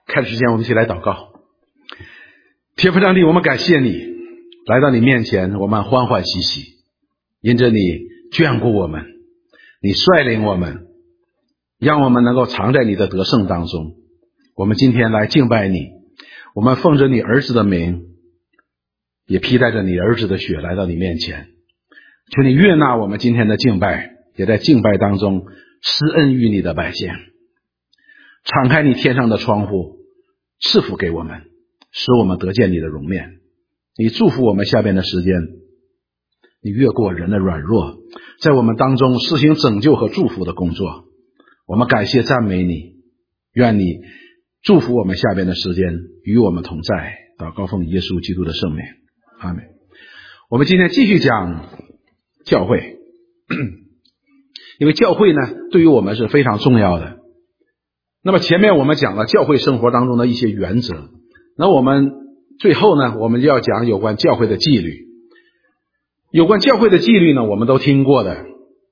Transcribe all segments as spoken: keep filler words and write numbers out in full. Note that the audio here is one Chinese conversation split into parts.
开始之前我们一起来祷告。天父上帝，我们感谢你来到你面前，我们欢欢喜喜，因着你眷顾我们，你率领我们，让我们能够藏在你的得胜当中。我们今天来敬拜你，我们奉着你儿子的名，也披戴着你儿子的血来到你面前。求你悦纳我们今天的敬拜，也在敬拜当中施恩于你的百姓。敞开你天上的窗户，赐福给我们，使我们得见你的容面。你祝福我们下边的时间，你越过人的软弱，在我们当中施行拯救和祝福的工作。我们感谢赞美你，愿你祝福我们下边的时间，与我们同在。祷告奉耶稣基督的圣名，阿们。我们今天继续讲教会，因为教会呢对于我们是非常重要的。那么前面我们讲了教会生活当中的一些原则，那我们最后呢我们就要讲有关教会的纪律。有关教会的纪律呢我们都听过的，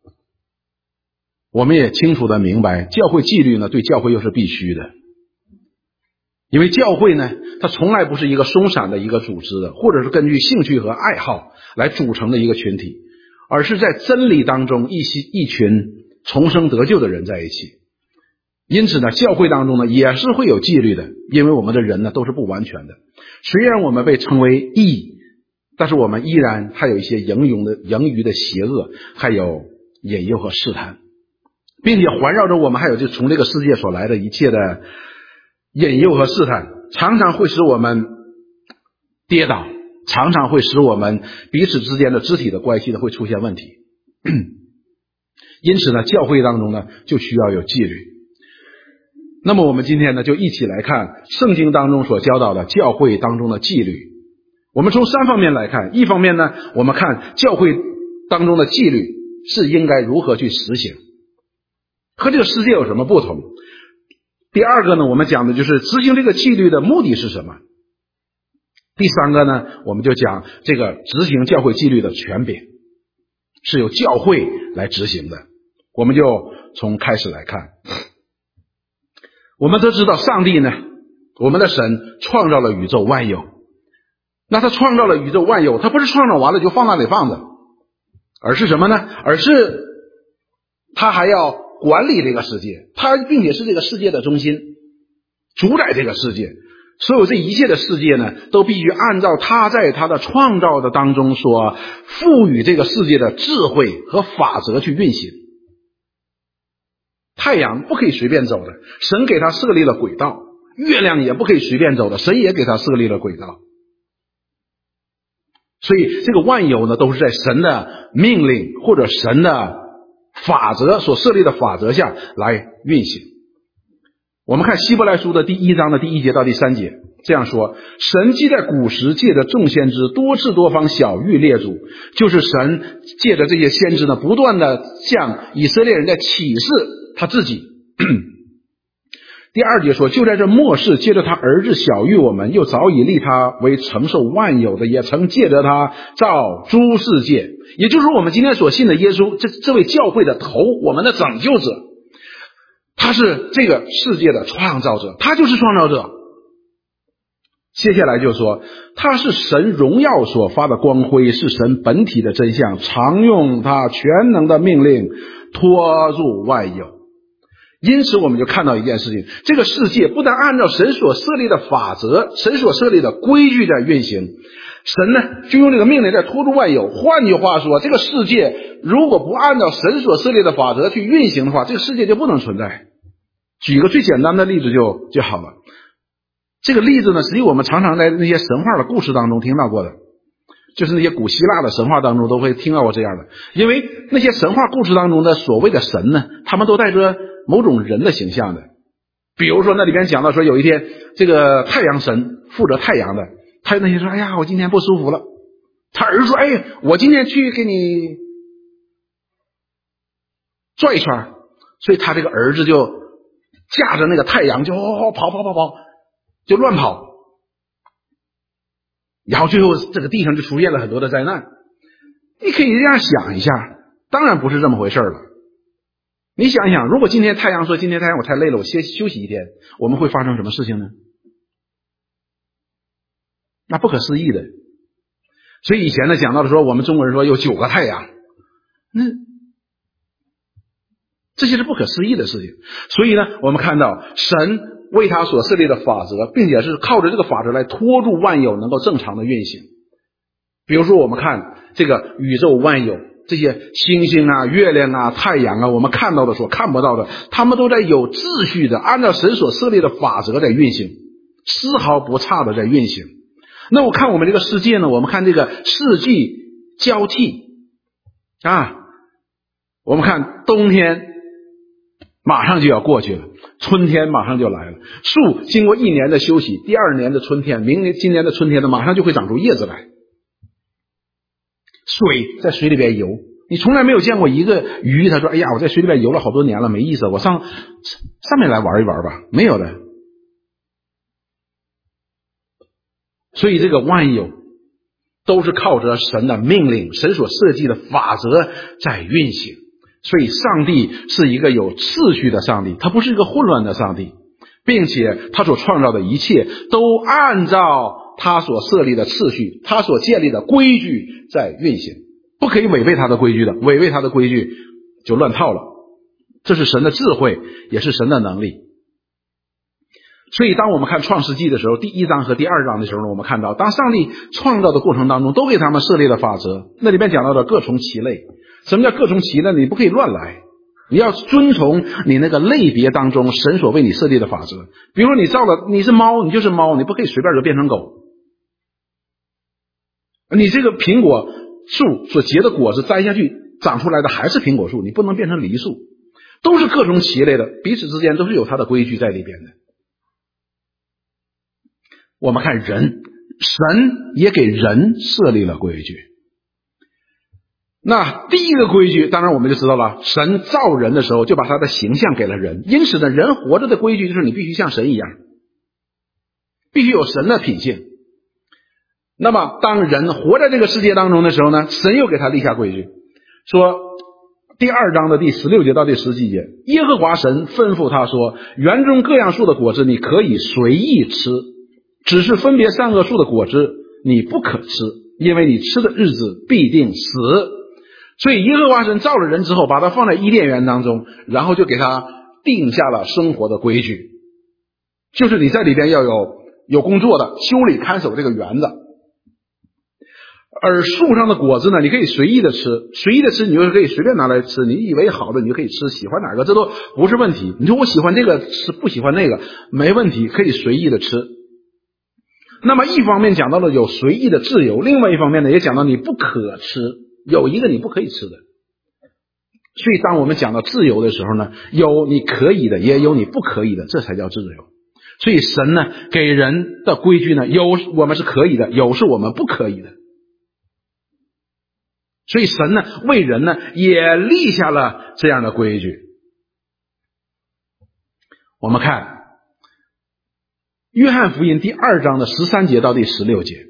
我们也清楚的明白，教会纪律呢对教会又是必须的。因为教会呢它从来不是一个松散的一个组织的，或者是根据兴趣和爱好来组成的一个群体，而是在真理当中一些一群重生得救的人在一起。因此呢教会当中呢也是会有纪律的，因为我们的人呢都是不完全的。虽然我们被称为义，但是我们依然还有一些盈余的盈余的邪恶，还有引诱和试探，并且环绕着我们还有就从这个世界所来的一切的引诱和试探，常常会使我们跌倒，常常会使我们彼此之间的肢体的关系呢会出现问题。因此呢教会当中呢就需要有纪律。那么我们今天呢就一起来看圣经当中所教导的教会当中的纪律。我们从三方面来看，一方面呢我们看教会当中的纪律是应该如何去实行，和这个世界有什么不同。第二个呢我们讲的就是执行这个纪律的目的是什么。第三个呢我们就讲这个执行教会纪律的权柄是由教会来执行的。我们就从开始来看。我们都知道上帝呢，我们的神创造了宇宙万有，那他创造了宇宙万有，他不是创造完了就放那里放着，而是什么呢？而是他还要管理这个世界，他并且是这个世界的中心，主宰这个世界。所有这一切的世界呢都必须按照他在他的创造的当中所赋予这个世界的智慧和法则去运行。太阳不可以随便走的，神给他设立了轨道；月亮也不可以随便走的，神也给他设立了轨道。所以这个万有呢都是在神的命令或者神的法则所设立的法则下来运行。我们看希伯来书的第一章的第一节到第三节，这样说：神既在古时借着众先知多次多方晓谕列祖，就是神借着这些先知呢不断的向以色列人在启示他自己。第二节说，就在这末世借着他儿子晓谕我们，又早已立他为承受万有的，也曾借着他造诸世界。也就是说我们今天所信的耶稣，这这位教会的头，我们的拯救者，他是这个世界的创造者，他就是创造者。接下来就说，他是神荣耀所发的光辉，是神本体的真相，常用他全能的命令托入万有。因此我们就看到一件事情，这个世界不但按照神所设立的法则，神所设立的规矩在运行，神呢就用这个命令在托入万有。换句话说，这个世界如果不按照神所设立的法则去运行的话，这个世界就不能存在。举个最简单的例子就就好了。这个例子呢，实际我们常常在那些神话的故事当中听到过的，就是那些古希腊的神话当中都会听到过这样的。因为那些神话故事当中的所谓的神呢，他们都带着某种人的形象的。比如说那里边讲到说，有一天这个太阳神负责太阳的，他那些说，哎呀我今天不舒服了，他儿子说，哎我今天去给你转一圈，所以他这个儿子就驾着那个太阳就跑跑跑跑就乱跑，然后最后这个地上就出现了很多的灾难。你可以这样想一下，当然不是这么回事了。你想一想，如果今天太阳说，今天太阳我太累了，我先休息一天，我们会发生什么事情呢？ 那不可思议的。所以以前呢讲到的说，我们中国人说有九个太阳，那这些是不可思议的事情。所以呢，我们看到神为他所设立的法则，并且是靠着这个法则来拖住万有能够正常的运行。比如说我们看这个宇宙万有，这些星星啊、月亮啊、太阳啊，我们看到的所看不到的，他们都在有秩序的按照神所设立的法则在运行，丝毫不差的在运行。那我看我们这个世界呢，我们看这个四季交替啊，我们看冬天马上就要过去了，春天马上就来了，树经过一年的休息，第二年的春天，明年今年的春天呢，马上就会长出叶子来。水在水里边游，你从来没有见过一个鱼他说，哎呀，我在水里边游了好多年了，没意思，我上上面来玩一玩吧，没有的。所以这个万有都是靠着神的命令，神所设计的法则在运行。所以上帝是一个有次序的上帝，他不是一个混乱的上帝，并且他所创造的一切都按照他所设立的次序，他所建立的规矩在运行，不可以违背他的规矩的，违背他的规矩就乱套了。这是神的智慧，也是神的能力。所以当我们看创世纪的时候，第一章和第二章的时候呢，我们看到当上帝创造的过程当中都给他们设立了法则，那里面讲到的各从其类。什么叫各从其类？你不可以乱来，你要遵从你那个类别当中神所为你设立的法则。比如说你造了，你是猫，你就是猫，你不可以随便就变成狗。你这个苹果树所结的果子摘下去长出来的还是苹果树，你不能变成梨树。都是各从其类的，彼此之间都是有它的规矩在里边的。我们看人，神也给人设立了规矩。那第一个规矩当然我们就知道了，神造人的时候就把他的形象给了人，因此呢，人活着的规矩就是你必须像神一样，必须有神的品性。那么当人活在这个世界当中的时候呢，神又给他立下规矩，说第二章的第十六节到第十七节，耶和华神吩咐他说，园中各样树的果子你可以随意吃，只是分别善恶树的果子你不可吃，因为你吃的日子必定死。所以耶和华神造了人之后，把他放在伊甸园当中，然后就给他定下了生活的规矩，就是你在里边要有有工作的，修理看守这个园子。而树上的果子呢，你可以随意的吃，随意的吃，你就可以随便拿来吃，你以为好的你就可以吃，喜欢哪个这都不是问题。你说我喜欢这个吃，不喜欢那个没问题，可以随意的吃。那么一方面讲到了有随意的自由，另外一方面呢也讲到你不可吃，有一个你不可以吃的。所以当我们讲到自由的时候呢，有你可以的，也有你不可以的，这才叫自由。所以神呢给人的规矩呢，有我们是可以的，有是我们不可以的。所以神呢为人呢也立下了这样的规矩。我们看约翰福音第二章的十三节到第十六节，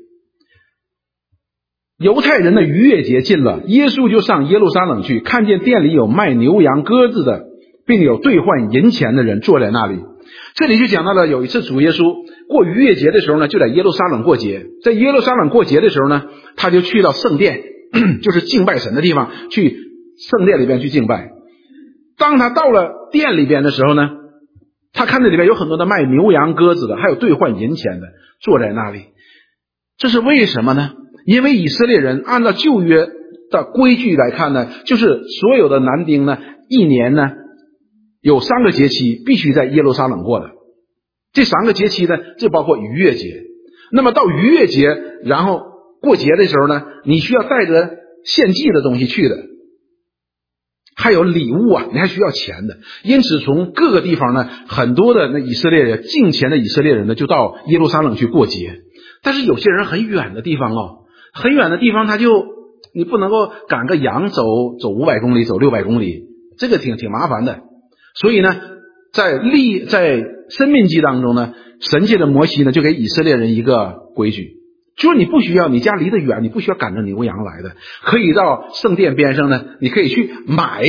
犹太人的逾越节近了，耶稣就上耶路撒冷去，看见店里有卖牛羊鸽子的，并有兑换银钱的人坐在那里。这里就讲到了有一次主耶稣过逾越节的时候呢，就在耶路撒冷过节。在耶路撒冷过节的时候呢，他就去到圣殿，就是敬拜神的地方，去圣殿里边去敬拜。当他到了店里边的时候呢，他看这里边有很多的卖牛羊鸽子的，还有兑换银钱的坐在那里。这是为什么呢？因为以色列人按照旧约的规矩来看呢，就是所有的男丁呢，一年呢有三个节期必须在耶路撒冷过的。这三个节期呢，就包括逾越节。那么到逾越节然后过节的时候呢，你需要带着献祭的东西去的，还有礼物啊，你还需要钱的。因此从各个地方呢，很多的那以色列人敬虔的以色列人呢，就到耶路撒冷去过节。但是有些人很远的地方哦，很远的地方他就你不能够赶个羊走走五百公里，走六百公里，这个挺挺麻烦的。所以呢，在立在申命记当中呢，神界的摩西呢就给以色列人一个规矩，就是你不需要，你家离得远，你不需要赶着牛羊来的，可以到圣殿边上呢，你可以去买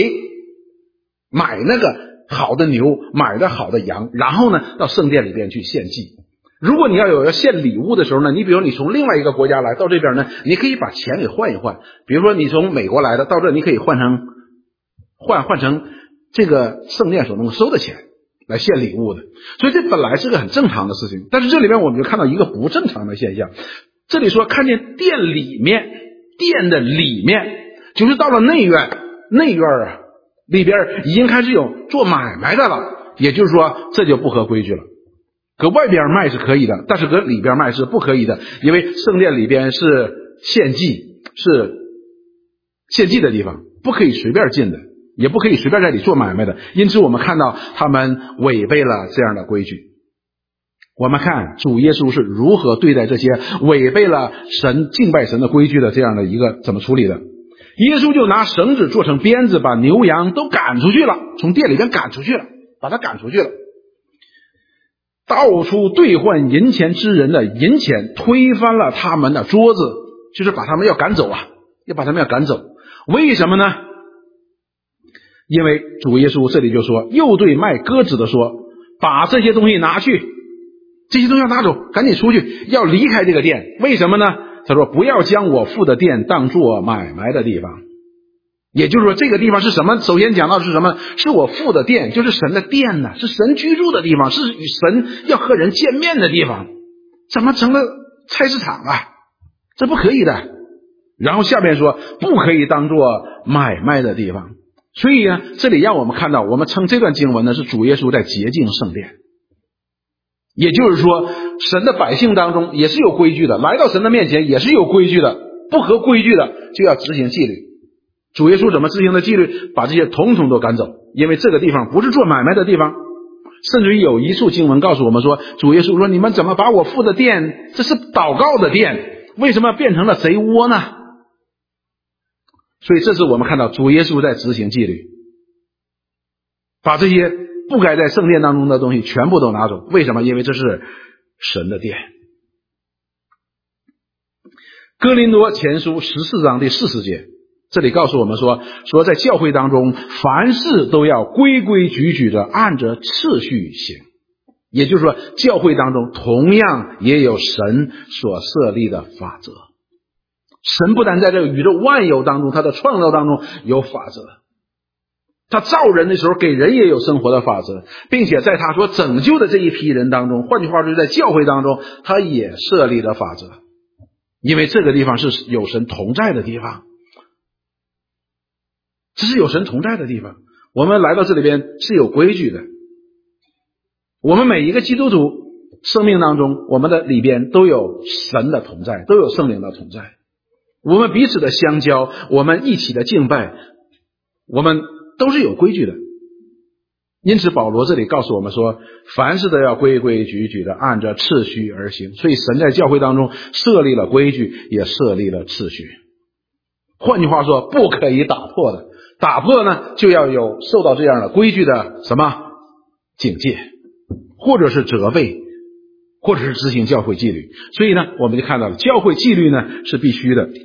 买那个好的牛，买的好的羊，然后呢到圣殿里边去献祭。 如果你要有要献礼物的时候呢，你比如你从另外一个国家来到这边呢，你可以把钱给换一换。比如说你从美国来的，到这你可以换成换换成这个圣殿所能收的钱来献礼物的。所以这本来是个很正常的事情，但是这里面我们就看到一个不正常的现象。这里说看见殿里面，殿的里面就是到了内院，内院啊里边已经开始有做买卖的了，也就是说这就不合规矩了。搁外边卖是可以的，但是搁里边卖是不可以的，因为圣殿里边是献祭，是献祭的地方，不可以随便进的，也不可以随便在里做买卖的。因此我们看到他们违背了这样的规矩。我们看主耶稣是如何对待这些违背了神敬拜神的规矩的这样的一个怎么处理的。耶稣就拿绳子做成鞭子，把牛羊都赶出去了，从店里边赶出去了，把他赶出去了。到处兑换银钱之人的银钱，推翻了他们的桌子，就是把他们要赶走啊，要把他们要赶走。为什么呢？因为主耶稣这里就说，又对卖鸽子的说，把这些东西拿去，这些东西要拿走，赶紧出去，要离开这个店。为什么呢？他说不要将我父的店当作买卖的地方。也就是说这个地方是什么？首先讲到的是什么？是我父的殿，就是神的殿呢，是神居住的地方，是与神要和人见面的地方，怎么成了菜市场啊？这不可以的。然后下面说不可以当作买卖的地方。所以呢，这里让我们看到，我们称这段经文呢是主耶稣在洁净圣殿。也就是说神的百姓当中也是有规矩的，来到神的面前也是有规矩的，不合规矩的就要执行纪律。主耶稣怎么执行的纪律？把这些统统都赶走，因为这个地方不是做买卖的地方。甚至于有一处经文告诉我们说，主耶稣说，你们怎么把我父的殿，这是祷告的殿，为什么变成了贼窝呢？所以这是我们看到主耶稣在执行纪律，把这些不该在圣殿当中的东西全部都拿走。为什么？因为这是神的殿。哥林多前书十四章第四十节，这里告诉我们说，说在教会当中凡事都要规规矩矩的按着次序行。也就是说教会当中同样也有神所设立的法则。神不但在这个宇宙万有当中，他的创造当中有法则，他造人的时候给人也有生活的法则，并且在他所拯救的这一批人当中，换句话说在教会当中他也设立了法则。因为这个地方是有神同在的地方，这是有神同在的地方，我们来到这里边是有规矩的。我们每一个基督徒生命当中，我们的里边都有神的同在，都有圣灵的同在。我们彼此的相交，我们一起的敬拜，我们都是有规矩的。因此保罗这里告诉我们说，凡事都要规规矩矩的按着次序而行。所以神在教会当中设立了规矩，也设立了次序。换句话说，不可以打破的，打破呢就要有受到这样的规矩的什么警戒，或者是责备，或者是执行教会纪律。所以呢我们就看到了教会纪律呢是必须的。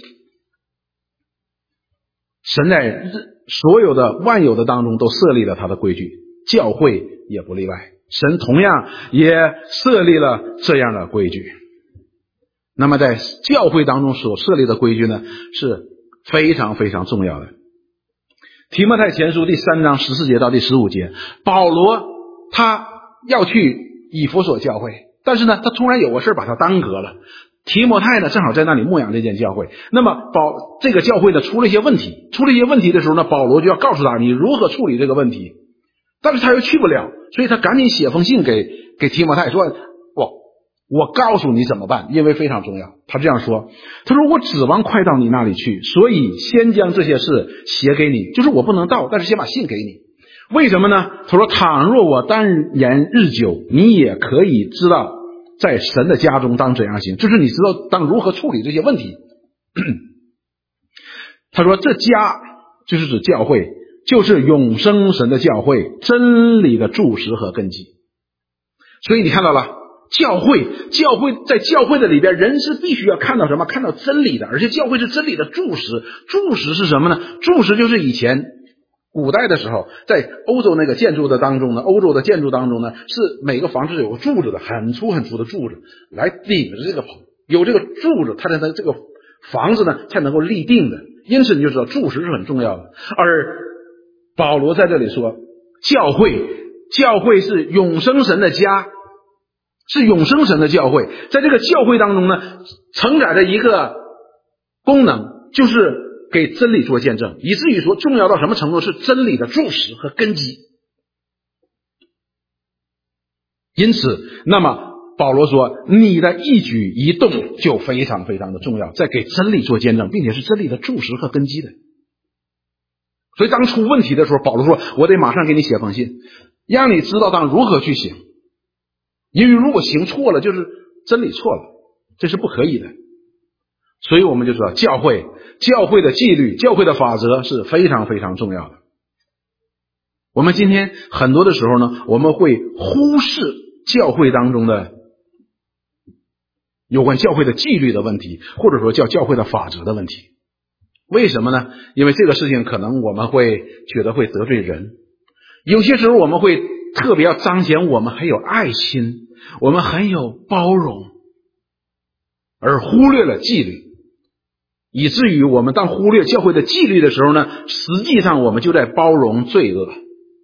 神在所有的万有的当中都设立了他的规矩，教会也不例外，神同样也设立了这样的规矩。那么在教会当中所设立的规矩呢是非常非常重要的。提摩太前书第三章十四节到第十五节，保罗他要去以弗所教会，但是呢他突然有个事把他耽搁了。提摩太呢正好在那里牧养这间教会，那么保这个教会呢出了一些问题，出了一些问题的时候呢，保罗就要告诉他你如何处理这个问题。但是他又去不了，所以他赶紧写封信给给提摩太说，我我告诉你怎么办，因为非常重要。他这样说，他说我指望快到你那里去，所以先将这些事写给你，就是我不能到，但是先把信给你。为什么呢？他说倘若我单言日久，你也可以知道在神的家中当怎样行，就是你知道当如何处理这些问题。他说这家就是指教会，就是永生神的教会，真理的柱石和根基。所以你看到了教会，教会在教会的里边，人是必须要看到什么？看到真理的，而且教会是真理的柱石。柱石是什么呢？柱石就是以前古代的时候，在欧洲那个建筑的当中呢，欧洲的建筑当中呢，是每个房子有个柱子的，很粗很粗的柱子来顶着这个棚，有这个柱子，它才能这个房子呢才能够立定的。因此你就知道柱石是很重要的。而保罗在这里说，教会，教会是永生神的家，是永生神的教会，在这个教会当中呢，承载着一个功能，就是给真理做见证，以至于说重要到什么程度，是真理的柱石和根基。因此，那么保罗说，你的一举一动就非常非常的重要，在给真理做见证，并且是真理的柱石和根基的。所以当出问题的时候，保罗说，我得马上给你写封信，让你知道当如何去行，因为如果行错了，就是真理错了，这是不可以的。所以我们就知道，教会教会的纪律，教会的法则是非常非常重要的。我们今天很多的时候呢，我们会忽视教会当中的有关教会的纪律的问题，或者说叫教会的法则的问题。为什么呢？因为这个事情可能我们会觉得会得罪人，有些时候我们会特别要彰显我们很有爱心，我们很有包容，而忽略了纪律，以至于我们当忽略教会的纪律的时候呢，实际上我们就在包容罪恶，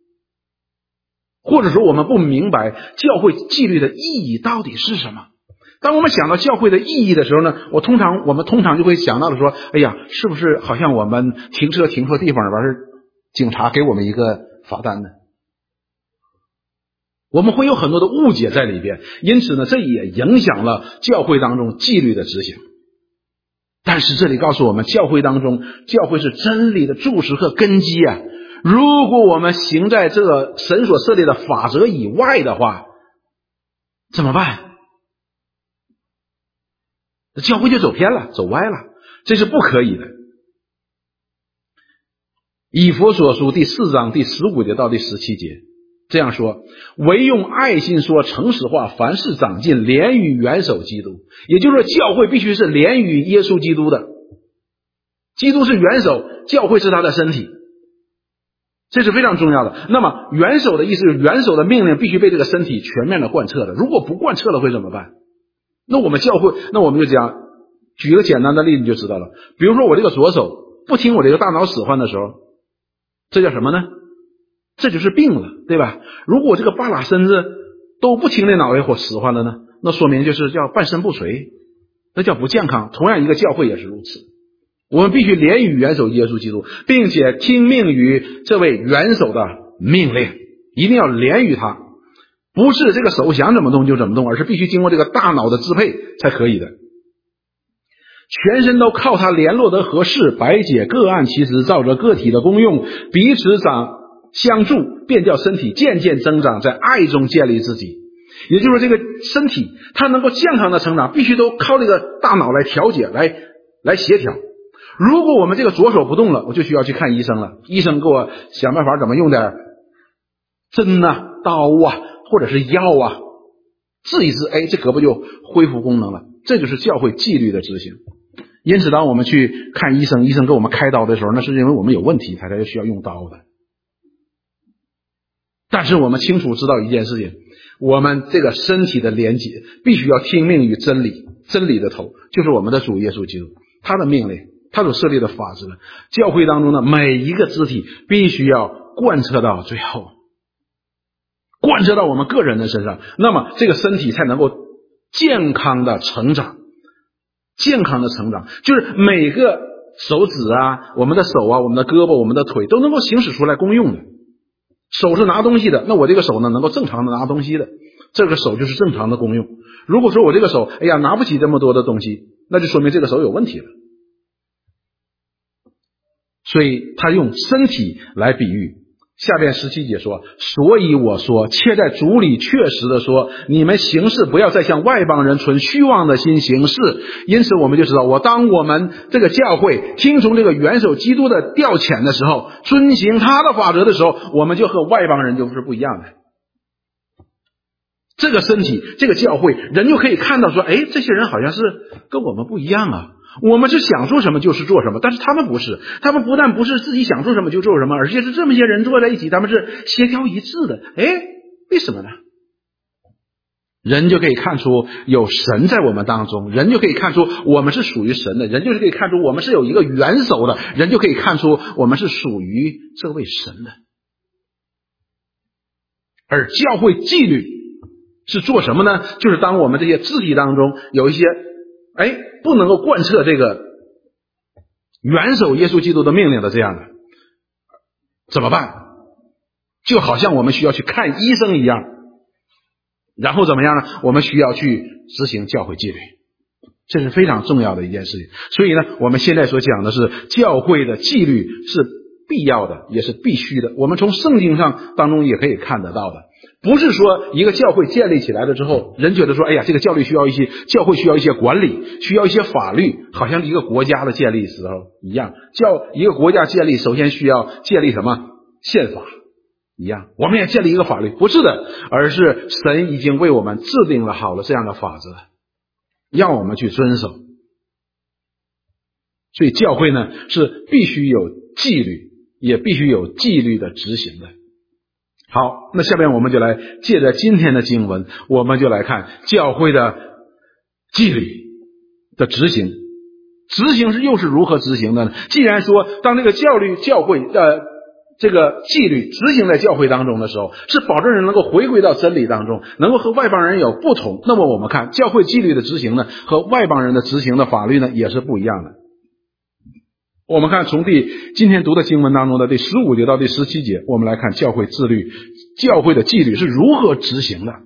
或者说我们不明白教会纪律的意义到底是什么。当我们想到教会的意义的时候呢，我通常我们通常就会想到的说，哎呀，是不是好像我们停车停错地方，完事警察给我们一个罚单呢？我们会有很多的误解在里边，因此呢，这也影响了教会当中纪律的执行。但是这里告诉我们，教会当中，教会是真理的柱石和根基啊。如果我们行在这个神所设立的法则以外的话，怎么办？教会就走偏了，走歪了，这是不可以的。以弗所书第四章第十五节到第十七节这样说，唯用爱心说诚实话，凡事长进，连于元首基督。也就是说，教会必须是连于耶稣基督的，基督是元首，教会是他的身体，这是非常重要的。那么元首的意思是，元首的命令必须被这个身体全面的贯彻的，如果不贯彻了会怎么办？那我们教会，那我们就讲，举一个简单的例子就知道了。比如说我这个左手不听我这个大脑使唤的时候，这叫什么呢？这就是病了，对吧？如果这个半拉身子都不听那脑袋火使唤了呢，那说明就是叫半身不遂，那叫不健康。同样一个教会也是如此，我们必须连于元首耶稣基督，并且听命于这位元首的命令，一定要连于他，不是这个手想怎么动就怎么动，而是必须经过这个大脑的支配才可以的。全身都靠它联络得合适，百解各按其实，照着个体的功用，彼此长相助，便叫身体渐渐增长，在爱中建立自己。也就是说，这个身体它能够健康的成长，必须都靠这个大脑来调节，来来协调。如果我们这个左手不动了，我就需要去看医生了，医生给我想办法怎么用点针啊、刀啊，或者是药啊，治一治，哎，这胳膊就恢复功能了。这就是教会纪律的执行。因此当我们去看医生，医生给我们开刀的时候，那是因为我们有问题才才需要用刀的。但是我们清楚知道一件事情，我们这个身体的连结必须要听命于真理，真理的头就是我们的主耶稣基督，他的命令，他所设立的法则，教会当中的每一个肢体必须要贯彻到最后，贯彻到我们个人的身上，那么这个身体才能够健康的成长。健康的成长就是每个手指啊，我们的手啊，我们的胳膊，我们的腿都能够行使出来功用的。手是拿东西的，那我这个手呢能够正常的拿东西的，这个手就是正常的功用。如果说我这个手哎呀拿不起这么多的东西，那就说明这个手有问题了。所以他用身体来比喻。下边十七节说，所以我说，且在主里确实的说，你们行事不要再像外邦人存虚妄的心行事。因此我们就知道，我当我们这个教会听从这个元首基督的调遣的时候，遵行他的法则的时候，我们就和外邦人就是不一样的。这个身体，这个教会，人就可以看到说，哎，这些人好像是跟我们不一样啊， 我们是想做什么就是做什么，但是他们不是，他们不但不是自己想做什么就做什么，而且是这么些人坐在一起，他们是协调一致的。哎，为什么呢？人就可以看出有神在我们当中，人就可以看出我们是属于神的，人就是可以看出我们是有一个元首的，人就可以看出我们是属于这位神的。而教会纪律是做什么呢？就是当我们这些肢体当中有一些哎不能够贯彻这个元首耶稣基督的命令的这样的，怎么办？就好像我们需要去看医生一样，然后怎么样呢？我们需要去执行教会纪律，这是非常重要的一件事情。所以呢，我们现在所讲的是教会的纪律是必要的，也是必须的。我们从圣经上当中也可以看得到的，不是说一个教会建立起来了之后，人觉得说，哎呀，这个教律需要一些教会需要一些管理，需要一些法律，好像一个国家的建立时候一样。教一个国家建立，首先需要建立什么？宪法一样，我们也建立一个法律，不是的，而是神已经为我们制定了好了这样的法则，让我们去遵守。所以教会呢是必须有纪律，也必须有纪律的执行的。好，那下面我们就来借着今天的经文，我们就来看教会的纪律的执行。执行是又是如何执行的呢？既然说当这个教律教会呃这个纪律执行在教会当中的时候，是保证人能够回归到真理当中，能够和外邦人有不同。那么我们看教会纪律的执行呢，和外邦人的执行的法律呢，也是不一样的。我们看从第今天读的经文当中的第十五节到第十七节，我们来看教会自律，教会的纪律是如何执行的。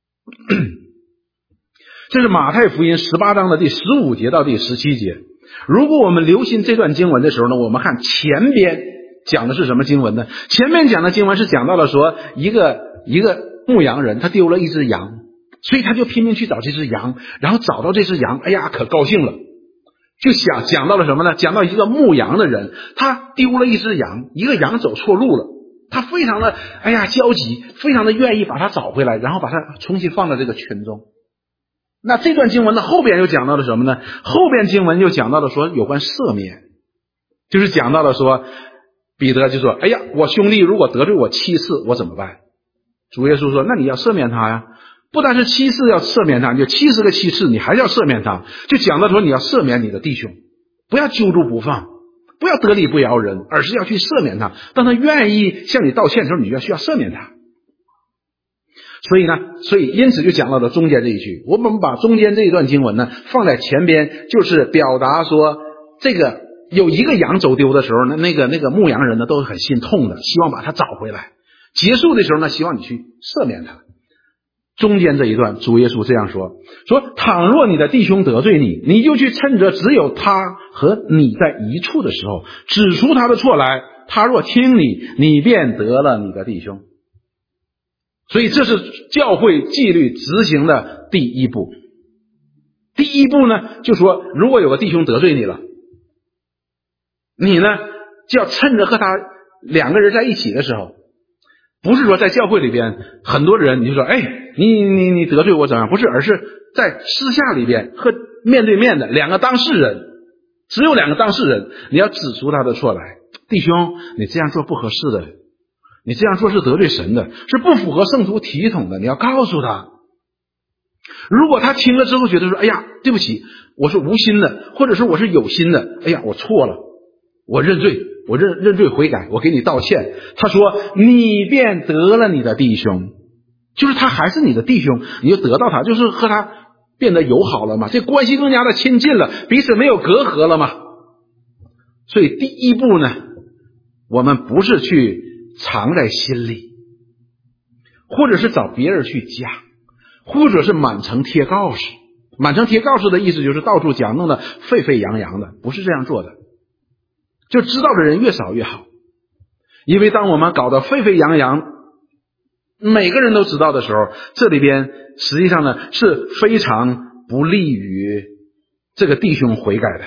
这是马太福音十八章的第十五节到第十七节。如果我们留心这段经文的时候呢，我们看前边讲的是什么经文呢？前面讲的经文是讲到了说一个一个牧羊人他丢了一只羊，所以他就拼命去找这只羊，然后找到这只羊，哎呀可高兴了，就想讲到了什么呢？讲到一个牧羊的人，他丢了一只羊，一个羊走错路了，他非常的哎呀焦急，非常的愿意把它找回来，然后把它重新放到这个群中。那这段经文的后边又讲到了什么呢？后边经文又讲到了说有关赦免，就是讲到了说彼得就说，哎呀我兄弟如果得罪我七次我怎么办？主耶稣说，那你要赦免他呀，不但是七次要赦免他，你就七十个七次你还要赦免他。就讲到说你要赦免你的弟兄，不要揪住不放，不要得理不饶人，而是要去赦免他。当他愿意向你道歉的时候，你就要需要赦免他。所以呢，所以因此就讲到了中间这一句，我们把中间这一段经文呢放在前边，就是表达说这个有一个羊走丢的时候呢，那个那个牧羊人呢都是很心痛的，希望把他找回来。结束的时候呢，希望你去赦免他。中间这一段主耶稣这样说，说倘若你的弟兄得罪你，你就去趁着只有他和你在一处的时候指出他的错来，他若听你，你便得了你的弟兄。所以这是教会纪律执行的第一步。第一步呢，就说如果有个弟兄得罪你了，你呢就要趁着和他两个人在一起的时候，不是说在教会里边很多人你就说，哎，你你你得罪我怎么样？不是，而是在私下里边和面对面的两个当事人，只有两个当事人，你要指出他的错来。弟兄，你这样做不合适的，你这样做是得罪神的，是不符合圣徒体统的，你要告诉他。如果他听了之后觉得说，哎呀对不起，我是无心的，或者是我是有心的，哎呀我错了，我认罪，我认认罪悔改，我给你道歉。他说你便得了你的弟兄，就是他还是你的弟兄，你就得到他，就是和他变得友好了嘛，这关系更加的亲近了，彼此没有隔阂了嘛。所以第一步呢，我们不是去藏在心里，或者是找别人去讲，或者是满城贴告示。满城贴告示的意思就是到处讲，弄得沸沸扬扬的，不是这样做的。就知道的人越少越好，因为当我们搞得沸沸扬扬，每个人都知道的时候，这里边实际上呢是非常不利于这个弟兄悔改的。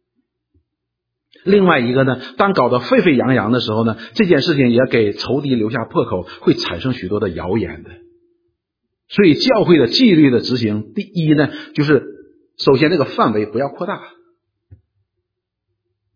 另外一个呢，当搞得沸沸扬扬的时候呢，这件事情也给仇敌留下破口，会产生许多的谣言的。所以教会的纪律的执行，第一呢，就是首先这个范围不要扩大，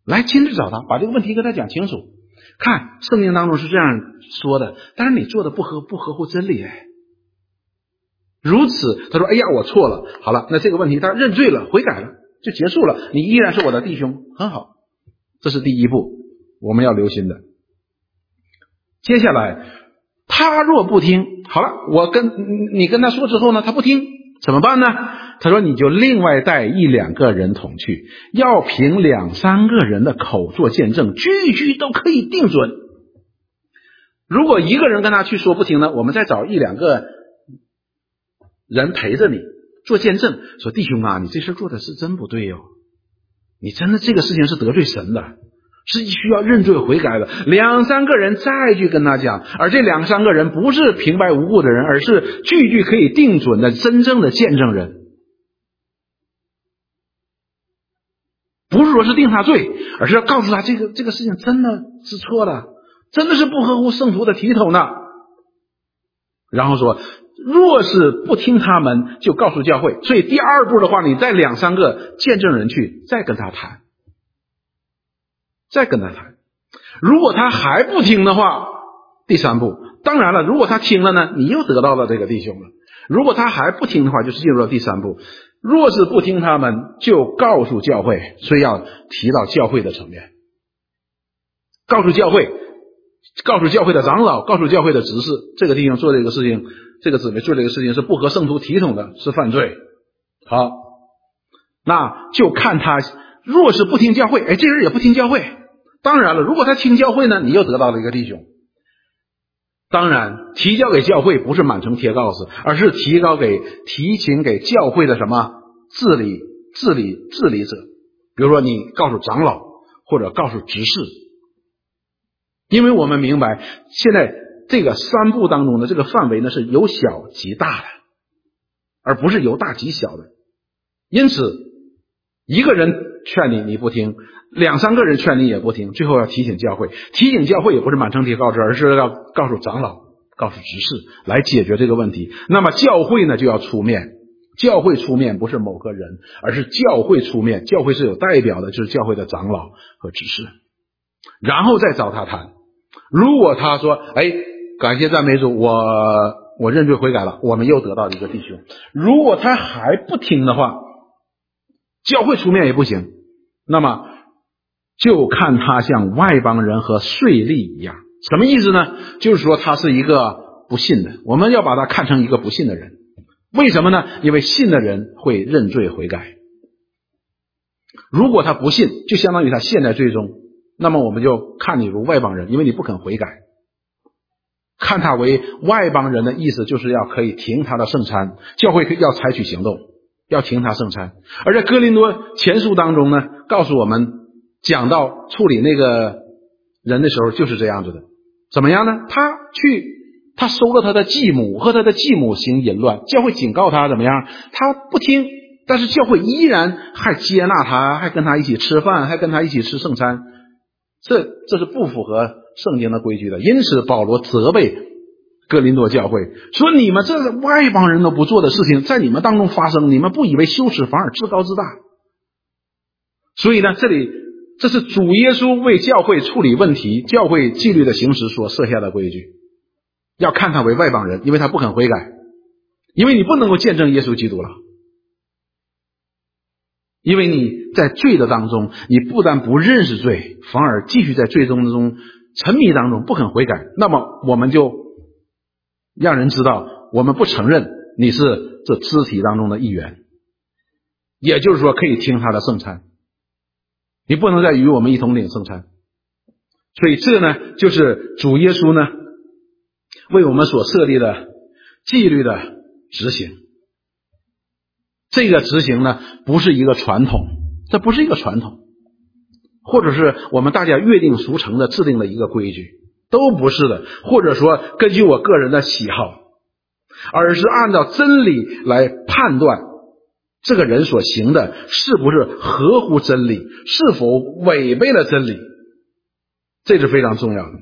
来亲自找他，把这个问题跟他讲清楚。看圣经当中是这样说的，但是你做的不合不合乎真理哎。如此，他说：“哎呀，我错了。好了，那这个问题他认罪了，悔改了，就结束了。你依然是我的弟兄，很好。这是第一步，我们要留心的。接下来，他若不听，好了，我跟你跟他说之后呢，他不听，怎么办呢？他说：你就另外带一两个人同去，要凭两三个人的口做见证，句句都可以定准。如果一个人跟他去说不听呢，我们再找一两个人陪着你做见证，说弟兄啊，你这事做的是真不对哦，你真的这个事情是得罪神的，是需要认罪悔改的。两三个人再去跟他讲，而这两三个人不是平白无故的人，而是句句可以定准的真正的见证人。不是说是定他罪，而是要告诉他这个这个事情真的是错的，真的是不合乎圣徒的体统的。然后说，若是不听他们，就告诉教会。所以第二步的话，你带两三个见证人去，再跟他谈，再跟他谈。如果他还不听的话，第三步，当然了，如果他听了呢，你又得到了这个弟兄了。如果他还不听的话，就是进入了第三步。若是不听他们，就告诉教会。所以要提到教会的层面，告诉教会，告诉教会的长老，告诉教会的执事，这个弟兄做这个事情，这个姊妹做这个事情是不合圣徒体统的，是犯罪。好，那就看他若是不听教会，哎，这人也不听教会。当然了，如果他听教会呢，你又得到了一个弟兄。当然提交给教会不是满城贴告示，而是提高给提请给教会的什么治理治理治理者，比如说你告诉长老或者告诉执事。因为我们明白现在这个三步当中的这个范围呢是由小及大的，而不是由大及小的。因此一个人劝你你不听，两三个人劝你也不听，最后要提醒教会。提醒教会也不是满城贴告示，而是要告诉长老告诉执事来解决这个问题。那么教会呢就要出面，教会出面不是某个人，而是教会出面。教会是有代表的，就是教会的长老和执事，然后再找他谈。如果他说哎，感谢赞美主，我我认罪悔改了，我们又得到一个弟兄。如果他还不听的话，教会出面也不行，那么就看他像外邦人和税吏一样。什么意思呢？就是说他是一个不信的，我们要把他看成一个不信的人。为什么呢？因为信的人会认罪悔改。如果他不信，就相当于他陷在罪中，那么我们就看你如外邦人，因为你不肯悔改。看他为外邦人的意思就是要可以停他的圣餐，教会要采取行动，要停他圣餐。而在哥林多前书当中呢，告诉我们讲到处理那个人的时候就是这样子的。怎么样呢？他去他收了他的继母，和他的继母行淫乱，教会警告他怎么样，他不听，但是教会依然还接纳他，还跟他一起吃饭，还跟他一起吃圣餐，这这是不符合圣经的规矩的。因此保罗责备哥林多教会说，你们这是外邦人都不做的事情在你们当中发生，你们不以为羞耻，反而自高自大。所以呢，这里这是主耶稣为教会处理问题，教会纪律的行使所设下的规矩，要看他为外邦人，因为他不肯悔改，因为你不能够见证耶稣基督了，因为你在罪的当中，你不但不认识罪，反而继续在罪中中沉迷当中不肯悔改。那么我们就让人知道我们不承认你是这肢体当中的一员，也就是说可以听他的圣餐，你不能再与我们一同领圣餐。所以这呢就是主耶稣呢为我们所设立的纪律的执行。这个执行呢不是一个传统，这不是一个传统，或者是我们大家约定俗成的制定的一个规矩，都不是的，或者说根据我个人的喜好，而是按照真理来判断这个人所行的是不是合乎真理，是否违背了真理，这是非常重要的。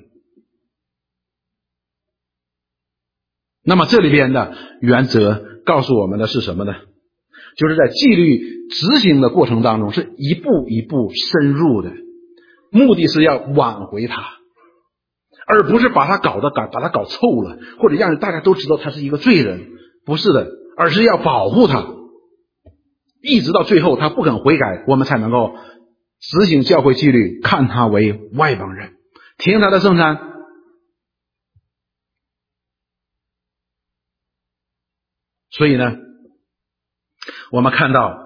那么这里边的原则告诉我们的是什么呢？就是在纪律执行的过程当中是一步一步深入的， 目的是要挽回他，而不是把他搞得把把他搞臭了，或者让大家都知道他是一个罪人。不是的，而是要保护他，一直到最后他不肯悔改，我们才能够执行教会纪律，看他为外邦人，停他的圣餐。所以呢，我们看到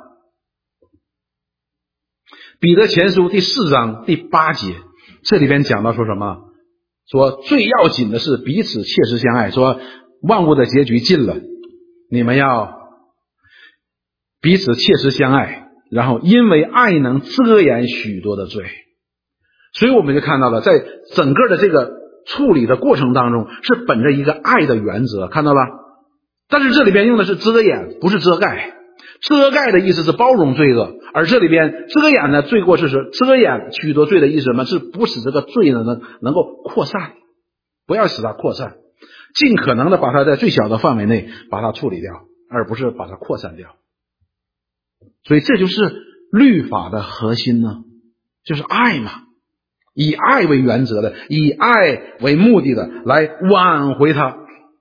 彼得前书第四章第八节，这里边讲到说什么？说最要紧的是彼此切实相爱，说万物的结局近了，你们要彼此切实相爱，然后因为爱能遮掩许多的罪。所以我们就看到了，在整个的这个处理的过程当中，是本着一个爱的原则，看到了。但是这里边用的是遮掩，不是遮盖。遮盖的意思是包容罪恶，而这里边遮掩呢，罪过是是遮掩许多罪的意思什么？是不使这个罪呢能能够扩散，不要使它扩散，尽可能的把它在最小的范围内把它处理掉，而不是把它扩散掉。所以这就是律法的核心呢，就是爱嘛，以爱为原则的，以爱为目的的来挽回它。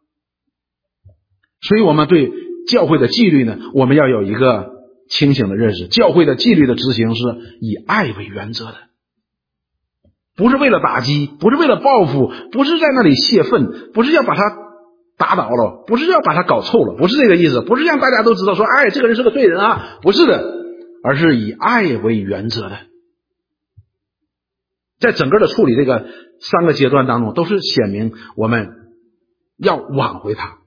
所以我们对教会的纪律呢，我们要有一个清醒的认识，教会的纪律的执行是以爱为原则的，不是为了打击，不是为了报复，不是在那里泄愤，不是要把他打倒了，不是要把他搞臭了，不是这个意思，不是让大家都知道说哎，这个人是个罪人啊，不是的，而是以爱为原则的。在整个的处理这个三个阶段当中，都是显明我们要挽回他。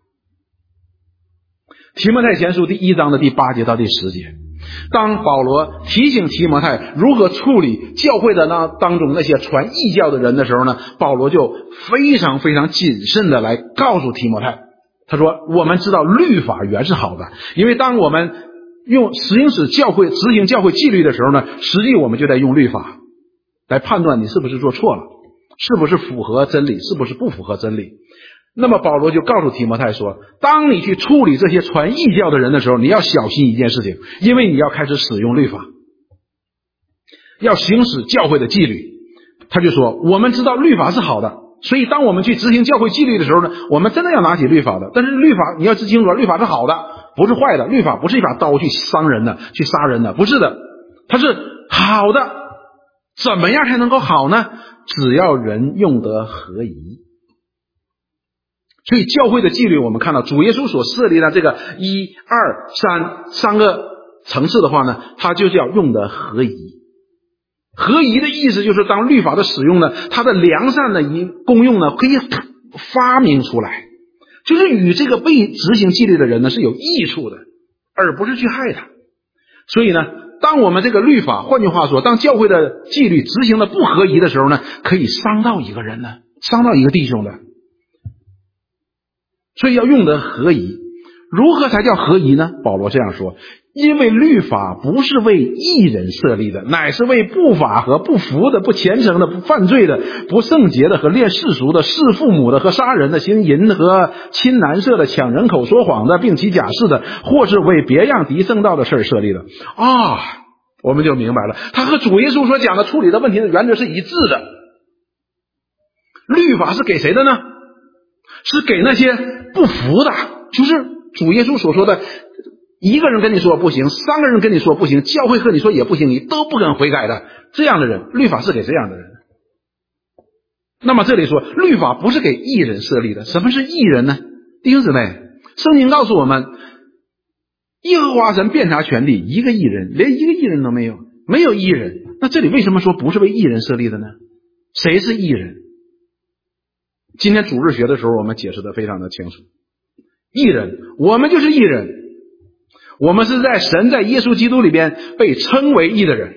提摩太前书第一章的第八节到第十节，当保罗提醒提摩太如何处理教会的那当中那些传异教的人的时候呢，保罗就非常非常谨慎的来告诉提摩太，他说我们知道律法原是好的，因为当我们用实行使教会执行教会纪律的时候呢，实际我们就在用律法来判断你是不是做错了，是不是符合真理，是不是不符合真理。那么保罗就告诉提摩太说，当你去处理这些传异教的人的时候，你要小心一件事情，因为你要开始使用律法，要行使教会的纪律。他就说我们知道律法是好的，所以当我们去执行教会纪律的时候呢，我们真的要拿起律法的。但是律法你要知清楚，律法是好的，不是坏的。律法不是一把刀去伤人的，去杀人的，不是的，它是好的。怎么样才能够好呢？只要人用得合宜。所以教会的纪律，我们看到主耶稣所设立的这个一二三三个层次的话呢，它就是要用得合宜。合宜的意思就是当律法的使用呢，它的良善的一功用呢可以发明出来，就是与这个被执行纪律的人呢是有益处的，而不是去害他。所以呢，当我们这个律法，换句话说，当教会的纪律执行的不合宜的时候呢，可以伤到一个人呢，伤到一个弟兄的。所以要用得合宜。如何才叫合宜呢？保罗这样说，因为律法不是为义人设立的，乃是为不法和不服的、不虔诚的、不犯罪的、不圣洁的和恋世俗的、弑父母的和杀人的、行淫和亲男色的、抢人口说谎的、并起假誓的，或是为别样敌正道的事设立的。啊，我们就明白了，他和主耶稣所讲的处理的问题的原则是一致的。律法是给谁的呢？是给那些不服的，就是主耶稣所说的，一个人跟你说不行，三个人跟你说不行，教会和你说也不行，你都不肯悔改的，这样的人，律法是给这样的人。那么这里说律法不是给义人设立的。什么是义人呢？弟兄姊妹，圣经告诉我们，耶和华神遍察全地，一个义人，连一个义人都没有，没有义人。那这里为什么说不是为义人设立的呢？谁是义人？今天主日学的时候我们解释的非常的清楚，义人，我们就是义人，我们是在神在耶稣基督里边被称为义的人。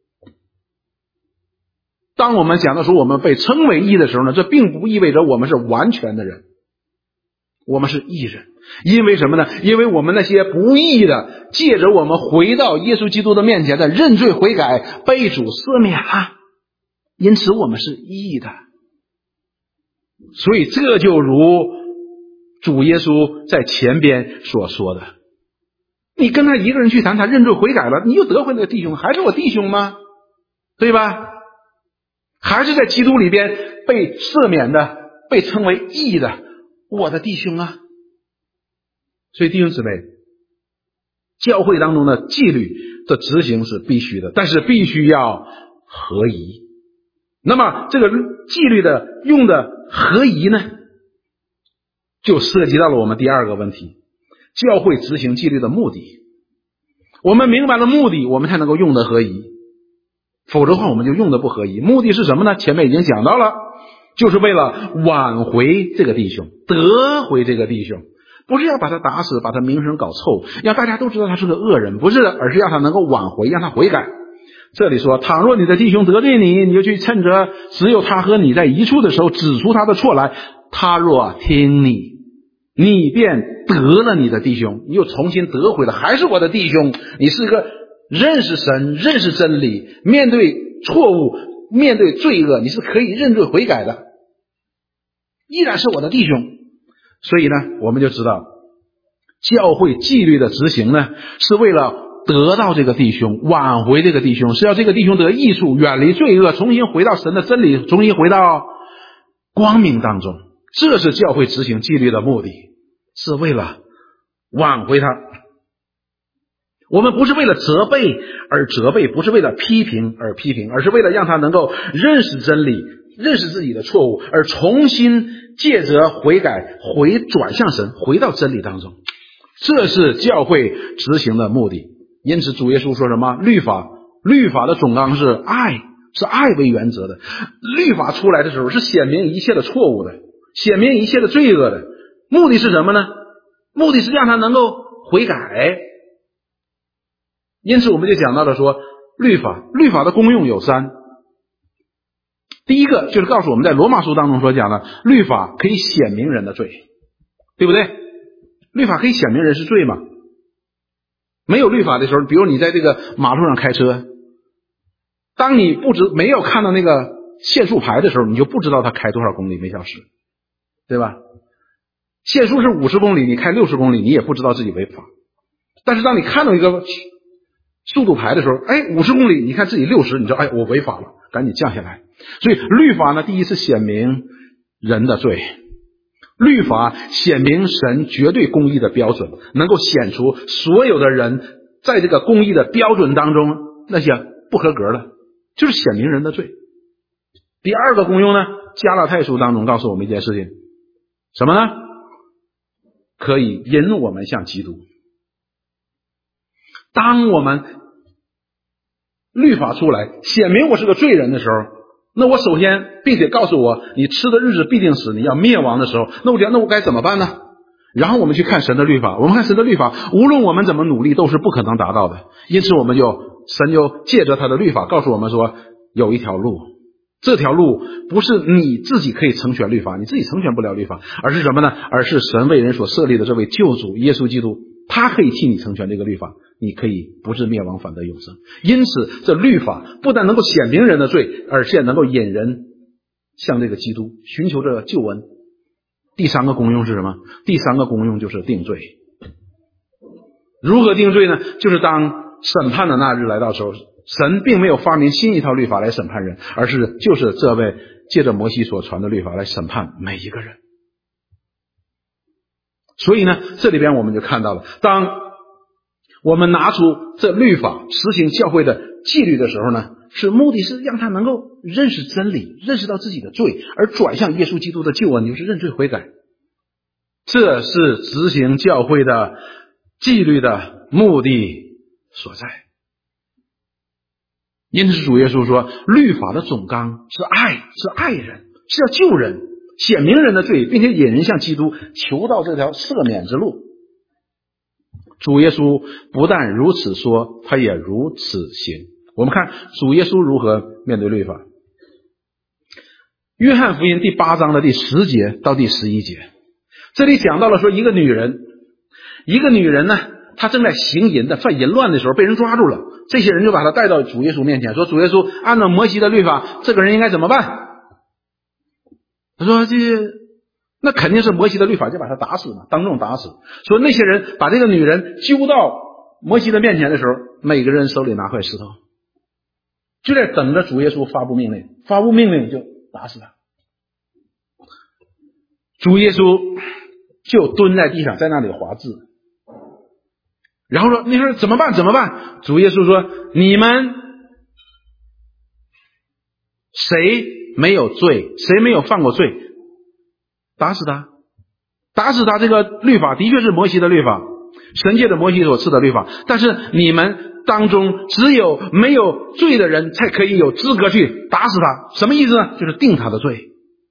当我们讲的说我们被称为义的时候呢，这并不意味着我们是完全的人，我们是义人。因为什么呢？因为我们那些不义的，借着我们回到耶稣基督的面前的认罪悔改，被主赦免了，因此我们是义的。所以这就如主耶稣在前边所说的，你跟他一个人去谈，他认罪悔改了，你又得回那个弟兄，还是我弟兄吗？对吧？ 还是在基督里边被赦免的，被称为义的我的弟兄啊。所以弟兄姊妹，教会当中的纪律的执行是必须的，但是必须要合宜。那么这个纪律的用的合宜呢，就涉及到了我们第二个问题，教会执行纪律的目的。我们明白了目的，我们才能够用的合宜，否则的话我们就用的不合宜。目的是什么呢？前面已经讲到了，就是为了挽回这个弟兄，得回这个弟兄，不是要把他打死，把他名声搞臭，让大家都知道他是个恶人，不是的，而是让他能够挽回，让他悔改。这里说，倘若你的弟兄得罪你，你就去趁着只有他和你在一处的时候指出他的错来，他若听你，你便得了你的弟兄，你又重新得回了，还是我的弟兄。你是个认识神，认识真理，面对错误，面对罪恶，你是可以认罪悔改的，依然是我的弟兄。所以呢，我们就知道教会纪律的执行呢，是为了得到这个弟兄，挽回这个弟兄，是要这个弟兄得益处，远离罪恶，重新回到神的真理，重新回到光明当中。这是教会执行纪律的目的，是为了挽回他。我们不是为了责备而责备，不是为了批评而批评，而是为了让他能够认识真理，认识自己的错误，而重新借着悔改回转向神，回到真理当中。这是教会执行的目的。因此主耶稣说什么？律法律法的总纲是爱，是爱为原则的。律法出来的时候是显明一切的错误的，显明一切的罪恶的。目的是什么呢？目的是让他能够悔改。因此我们就讲到了说，律法律法的功用有三。第一个就是告诉我们，在罗马书当中所讲的，律法可以显明人的罪，对不对？律法可以显明人是罪吗？没有律法的时候，比如你在这个马路上开车，当你不知没有看到那个限速牌的时候，你就不知道他开多少公里每小时，对吧？限速是五十公里，你开六十公里，你也不知道自己违法。但是当你看到一个速度牌的时候，哎，五十公里，你看自己六十，你知道，哎，我违法了，赶紧降下来。所以律法呢，第一是显明人的罪，律法显明神绝对公义的标准，能够显出所有的人在这个公义的标准当中那些不合格的，就是显明人的罪。第二个功用呢，加拉太书当中告诉我们一件事情，什么呢？可以引我们向基督。当我们律法出来显明我是个罪人的时候，那我首先并且告诉我你吃的日子必定死，你要灭亡的时候，那我讲那我该怎么办呢？然后我们去看神的律法，我们看神的律法无论我们怎么努力都是不可能达到的，因此我们就神就借着他的律法告诉我们说，有一条路，这条路不是你自己可以成全律法，你自己成全不了律法，而是什么呢？而是神为人所设立的这位救主耶稣基督，他可以替你成全这个律法，你可以不是灭亡反得永生。因此这律法不但能够显明人的罪，而且能够引人向这个基督寻求这个救恩。第三个功用是什么？第三个功用就是定罪。如何定罪呢？就是当审判的那日来到的时候，神并没有发明新一套律法来审判人，而是就是这位借着摩西所传的律法来审判每一个人。所以呢，这里边我们就看到了，当我们拿出这律法实行教会的纪律的时候呢，是目的是让他能够认识真理，认识到自己的罪，而转向耶稣基督的救恩，就是认罪悔改。这是执行教会的纪律的目的所在。因此主耶稣说，律法的总纲是爱，是爱人，是要救人，显明人的罪，并且引人向基督，求到这条赦免之路。主耶稣不但如此说，他也如此行。我们看主耶稣如何面对律法。约翰福音第八章的第十节到第十一节，这里讲到了说，一个女人一个女人呢，她正在行淫的犯淫乱的时候被人抓住了，这些人就把她带到主耶稣面前，说主耶稣，按照摩西的律法，这个人应该怎么办？他说这那肯定是摩西的律法，就把他打死嘛，当众打死。说那些人把这个女人揪到摩西的面前的时候，每个人手里拿块石头， 就在等着主耶稣发布命令，发布命令就打死他。主耶稣就蹲在地上，在那里划字，然后说：“你说怎么办？怎么办？”主耶稣说：“你们谁没有罪，谁没有犯过罪，打死他，打死他。”这个律法的确是摩西的律法，神借着摩西所赐的律法，但是你们当中只有没有罪的人才可以有资格去打死他。什么意思呢？就是定他的罪。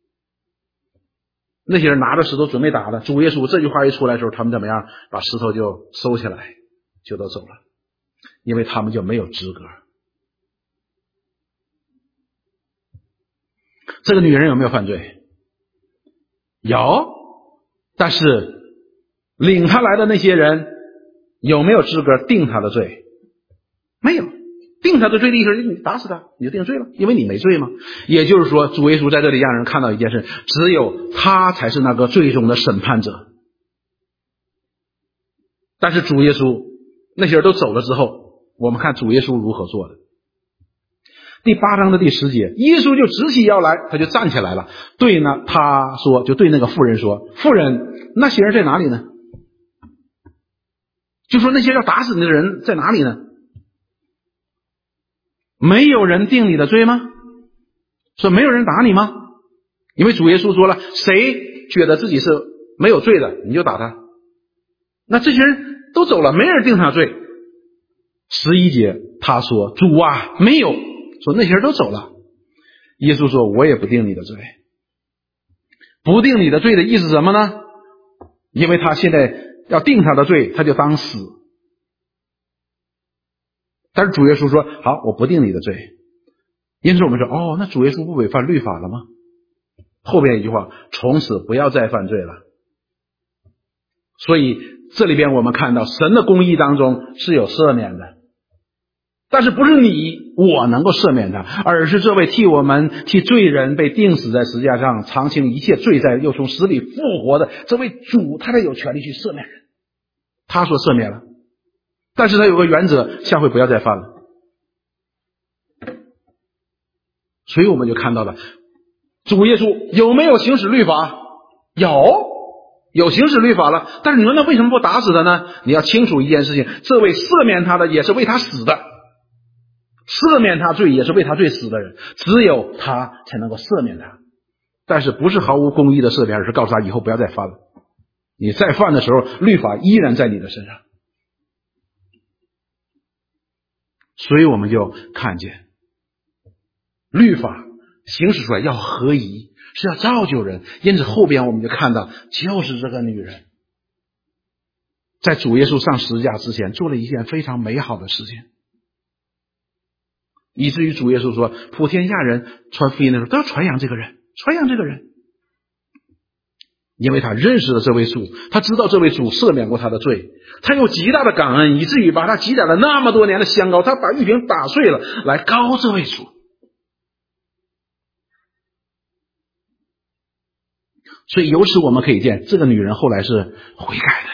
那些人拿着石头准备打的，主耶稣这句话一出来的时候，他们怎么样？把石头就收起来，就都走了，因为他们就没有资格。这个女人有没有犯罪？有，但是领她来的那些人有没有资格定她的罪？没有。定他的罪的意思是你打死他，你就定罪了，因为你没罪嘛。也就是说，主耶稣在这里让人看到一件事，只有他才是那个最终的审判者。但是主耶稣那些人都走了之后，我们看主耶稣如何做的。第八章的第十节，耶稣就直起腰来，他就站起来了，对呢他说，就对那个妇人说：“妇人，那些人在哪里呢？”就说那些要打死你的人在哪里呢？没有人定你的罪吗？说没有人打你吗？因为主耶稣说了，谁觉得自己是没有罪的，你就打他。那这些人都走了，没人定他罪。十一节他说：“主啊，没有。”说那些人都走了。耶稣说：“我也不定你的罪。”不定你的罪的意思是什么呢？因为他现在要定他的罪，他就当死。但是主耶稣说：“好，我不定你的罪。”因此我们说：“哦，那主耶稣不违反律法了吗？”后边一句话：“从此不要再犯罪了。”所以这里边我们看到神的公义当中是有赦免的，但是不是你我能够赦免他，而是这位替我们替罪人被钉死在十字架上，偿清一切罪债，又从死里复活的这位主，他才有权利去赦免人。他说赦免了，但是他有个原则，下回不要再犯了。所以我们就看到了主耶稣有没有行使律法？有，有行使律法了。但是你说那为什么不打死他呢？你要清楚一件事情，这位赦免他的也是为他死的，赦免他罪也是为他罪死的人，只有他才能够赦免他。但是不是毫无公义的赦免，而是告诉他以后不要再犯了。你再犯的时候，律法依然在你的身上。所以我们就看见律法行使出来要合宜，是要造就人。因此后边我们就看到，就是这个女人在主耶稣上十字架之前做了一件非常美好的事情，以至于主耶稣说，普天下人传福音的时候都要传扬这个人，传扬这个人。因为他认识了这位主，他知道这位主赦免过他的罪，他有极大的感恩，以至于把他积攒了那么多年的香膏，他把玉瓶打碎了来膏这位主。所以由此我们可以见，这个女人后来是悔改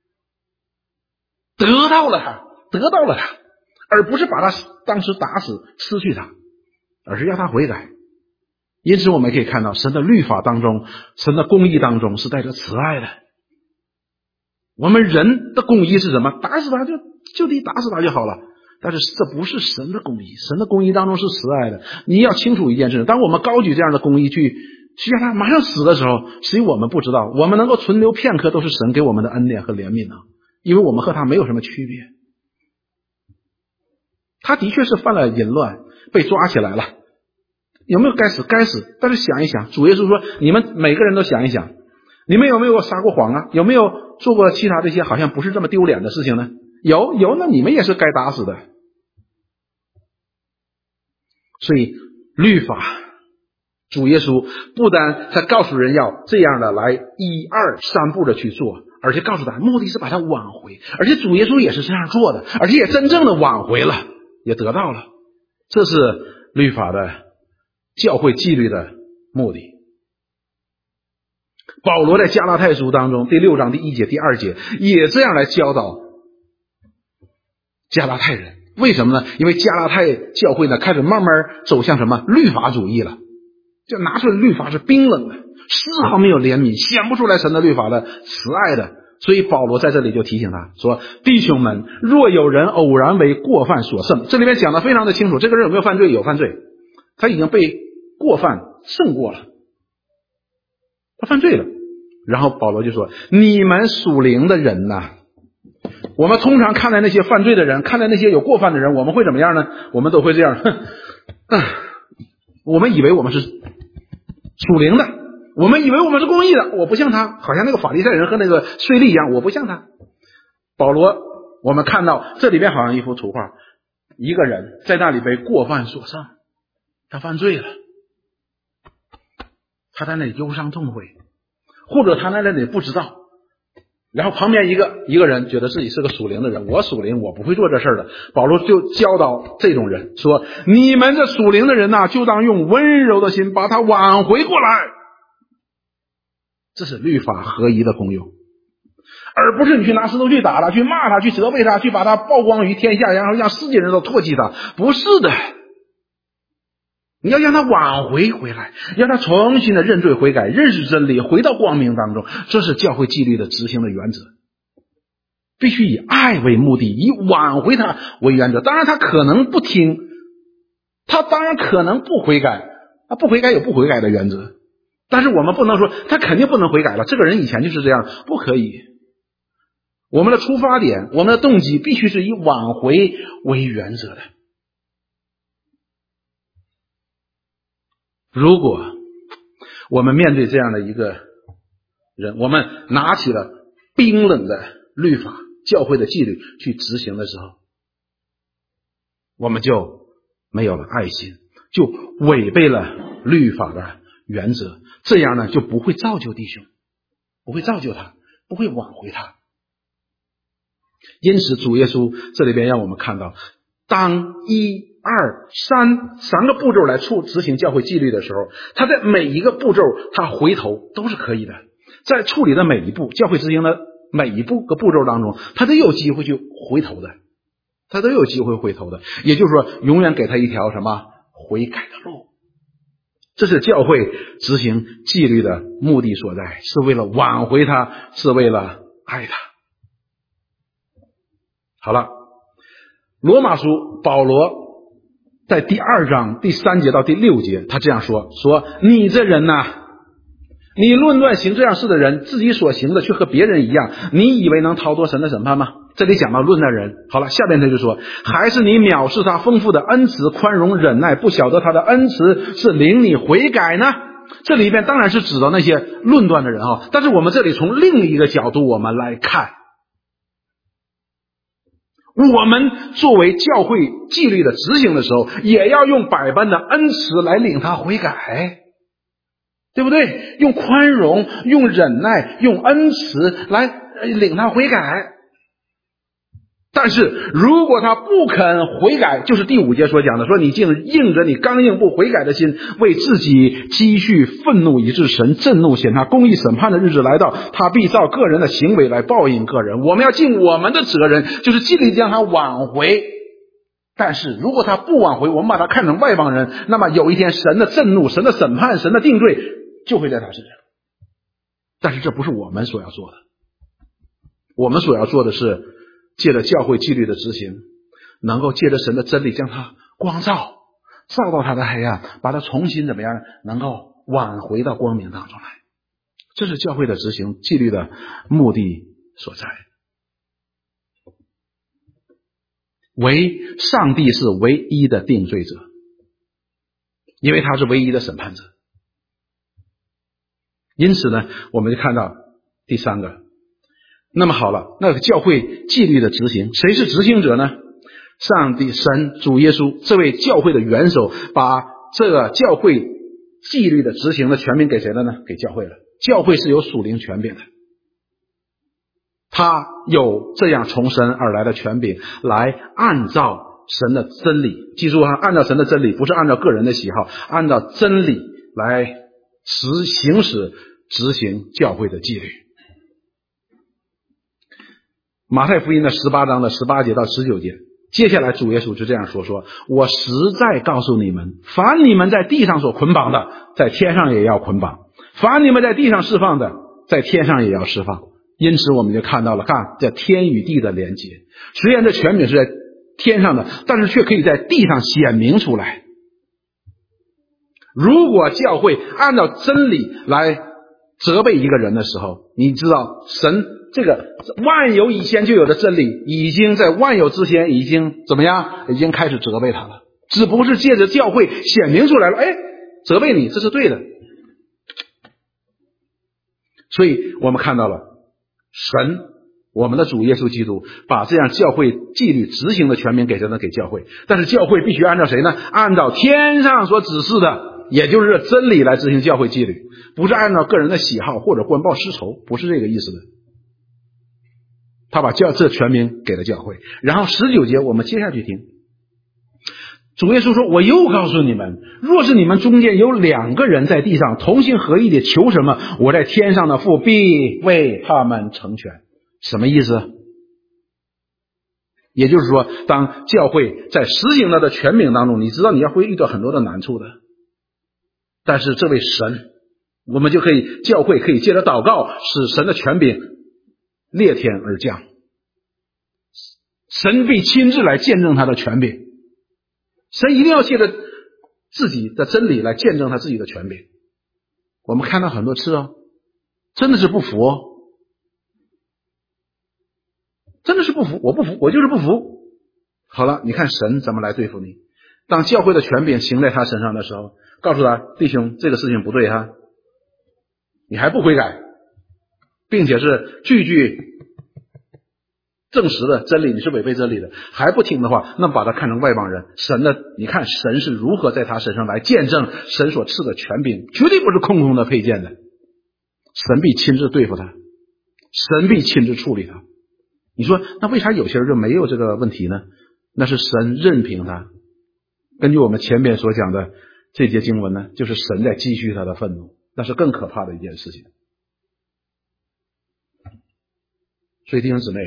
的，得到了他，得到了他，而不是把他当时打死失去他，而是要他悔改。因此我们可以看到，神的律法当中，神的公义当中是带着慈爱的。我们人的公义是什么？打死他就就地打死他就好了。但是这不是神的公义，神的公义当中是慈爱的。你要清楚一件事，当我们高举这样的公义去去让他马上死的时候，实际我们不知道，我们能够存留片刻都是神给我们的恩典和怜悯啊，因为我们和他没有什么区别。他的确是犯了淫乱，被抓起来了，有没有该死？该死。但是想一想，主耶稣说，你们每个人都想一想，你们有没有撒过谎啊？有没有做过其他这些好像不是这么丢脸的事情呢？有，有，那你们也是该打死的。所以律法，主耶稣不但他告诉人要这样的来一二三步的去做，而且告诉他目的是把他挽回，而且主耶稣也是这样做的，而且也真正的挽回了，也得到了。这是律法的教会纪律的目的。保罗在加拉太书当中第六章第一节第二节也这样来教导加拉太人， 为什么呢？因为加拉太教会呢开始慢慢走向什么律法主义了，就拿出来律法是冰冷的，丝毫没有怜悯，显不出来神的律法的慈爱的。所以保罗在这里就提醒他说，弟兄们，若有人偶然为过犯所胜，这里面讲的非常的清楚，这个人有没有犯罪？有犯罪，他已经被过犯胜过了，他犯罪了。然后保罗就说，你们属灵的人呐，我们通常看待那些犯罪的人，看待那些有过犯的人，我们会怎么样呢？我们都会这样，哼，我们以为我们是属灵的，我们以为我们是公义的，我不像他，好像那个法利赛人和那个税吏一样，我不像他。保罗，我们看到这里边好像一幅图画，一个人在那里被过犯所胜，他犯罪了，他在那里忧伤痛悔，或者他在那里不知道，然后旁边一个一个人觉得自己是个属灵的人，我属灵，我不会做这事儿的。保罗就教导这种人说，你们这属灵的人呐、啊，就当用温柔的心把他挽回过来。这是律法合一的功用，而不是你去拿石头去打他，去骂他，去责备他，去把他曝光于天下，然后让世界人都唾弃他。不是的，你要让他挽回回来，让他重新的认罪悔改，认识真理，回到光明当中。这是教会纪律的执行的原则，必须以爱为目的，以挽回他为原则。当然他可能不听，他当然可能不悔改，他不悔改有不悔改的原则，但是我们不能说他肯定不能悔改了，这个人以前就是这样，不可以。我们的出发点，我们的动机必须是以挽回为原则的。如果我们面对这样的一个人，我们拿起了冰冷的律法、教会的纪律去执行的时候，我们就没有了爱心，就违背了律法的原则，这样呢就不会造就弟兄，不会造就他，不会挽回他。因此主耶稣这里边让我们看到，当一二三三个步骤来处执行教会纪律的时候，他在每一个步骤他回头都是可以的，在处理的每一步教会执行的每一步个步骤当中，他都有机会去回头的，他都有机会回头的，也就是说永远给他一条什么悔改的路。这是教会执行纪律的目的所在，是为了挽回他，是为了爱他。好了，罗马书保罗在第二章第三节到第六节，他这样说：说你这人呐、啊，你论断行这样事的人，自己所行的却和别人一样，你以为能逃脱神的审判吗？这里讲到论断人。好了，下边他就说，还是你藐视他丰富的恩慈、宽容、忍耐，不晓得他的恩慈是领你悔改呢？这里边当然是指到那些论断的人啊，但是我们这里从另一个角度我们来看，我们作为教会纪律的执行的时候，也要用百般的恩慈来领他悔改，对不对？用宽容，用忍耐，用恩慈来领他悔改。但是如果他不肯悔改，就是第五节所讲的，说你竟硬着你刚硬不悔改的心，为自己积蓄愤怒，以致神震怒，显他公义审判的日子来到，他必照个人的行为来报应个人。我们要尽我们的责任，就是尽力将他挽回。但是如果他不挽回，我们把他看成外邦人，那么有一天神的震怒、神的审判、神的定罪就会在他身上。但是这不是我们所要做的，我们所要做的是借着教会纪律的执行，能够借着神的真理将他光照，照到他的黑暗，把他重新怎么样，能够挽回到光明当中来。这是教会的执行纪律的目的所在。唯上帝是唯一的定罪者，因为他是唯一的审判者。因此呢，我们就看到第三个。那么好了，那个教会纪律的执行，谁是执行者呢？上帝、神、主耶稣这位教会的元首，把这个教会纪律的执行的权柄给谁了呢？给教会了。教会是有属灵权柄的，他有这样从神而来的权柄，来按照神的真理，记住啊，按照神的真理，不是按照个人的喜好，按照真理来实行使执行教会的纪律。马太福音的十八章的十八节到十九节接下来主耶稣就这样说，说我实在告诉你们，凡你们在地上所捆绑的，在天上也要捆绑，凡你们在地上释放的，在天上也要释放。因此我们就看到了，看这天与地的连结，虽然这权柄是在天上的，但是却可以在地上显明出来。如果教会按照真理来责备一个人的时候，你知道神这个万有以前就有的真理，已经在万有之前已经怎么样，已经开始责备他了，只不过是借着教会显明出来了，哎，责备你，这是对的。所以我们看到了神，我们的主耶稣基督把这样教会纪律执行的权柄给谁呢？给教会。但是教会必须按照谁呢？按照天上所指示的，也就是真理来执行教会纪律，不是按照个人的喜好或者官报私仇，不是这个意思的。他把教这权柄给了教会。然后十九节我们接下去听，主耶稣说，我又告诉你们，若是你们中间有两个人在地上同心合意的求什么，我在天上的父必为他们成全。什么意思？也就是说，当教会在实行他的权柄当中，你知道你要会遇到很多的难处的，但是这位神，我们就可以教会可以借着祷告使神的权柄裂天而降，神必亲自来见证他的权柄。神一定要借着自己的真理来见证他自己的权柄。我们看到很多次哦，真的是不服哦，真的是不服，我不服，我就是不服。好了，你看神怎么来对付你。当教会的权柄行在他身上的时候，告诉他，弟兄，这个事情不对哈，你还不悔改，并且是句句证实的真理，你是违背真理的，还不听的话，那把他看成外邦人。神的，你看神是如何在他身上来见证神所赐的权柄，绝对不是空空的配件的。神必亲自对付他，神必亲自处理他。你说那为啥有些人就没有这个问题呢？那是神任凭他。根据我们前面所讲的这节经文呢，就是神在积蓄他的愤怒，那是更可怕的一件事情。所以弟兄姊妹，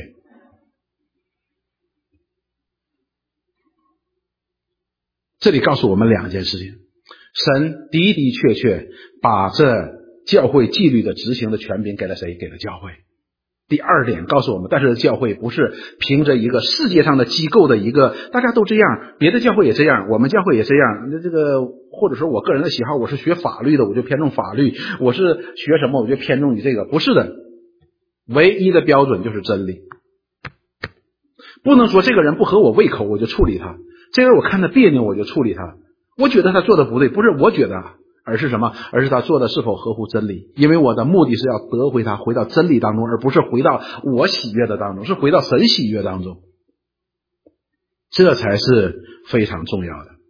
这里告诉我们两件事情，神的的确确把这教会纪律的执行的权柄给了谁？给了教会。第二点告诉我们，但是教会不是凭着一个世界上的机构的一个大家都这样，别的教会也这样，我们教会也这样，那这个或者说我个人的喜好，我是学法律的，我就偏重法律，我是学什么我就偏重于这个，不是的。唯一的标准就是真理。不能说这个人不合我胃口我就处理他，这个人我看他别扭我就处理他，我觉得他做的不对，不是我觉得，而是什么？而是他做的是否合乎真理。因为我的目的是要得回他，回到真理当中，而不是回到我喜悦的当中，是回到神喜悦当中，这才是非常重要的。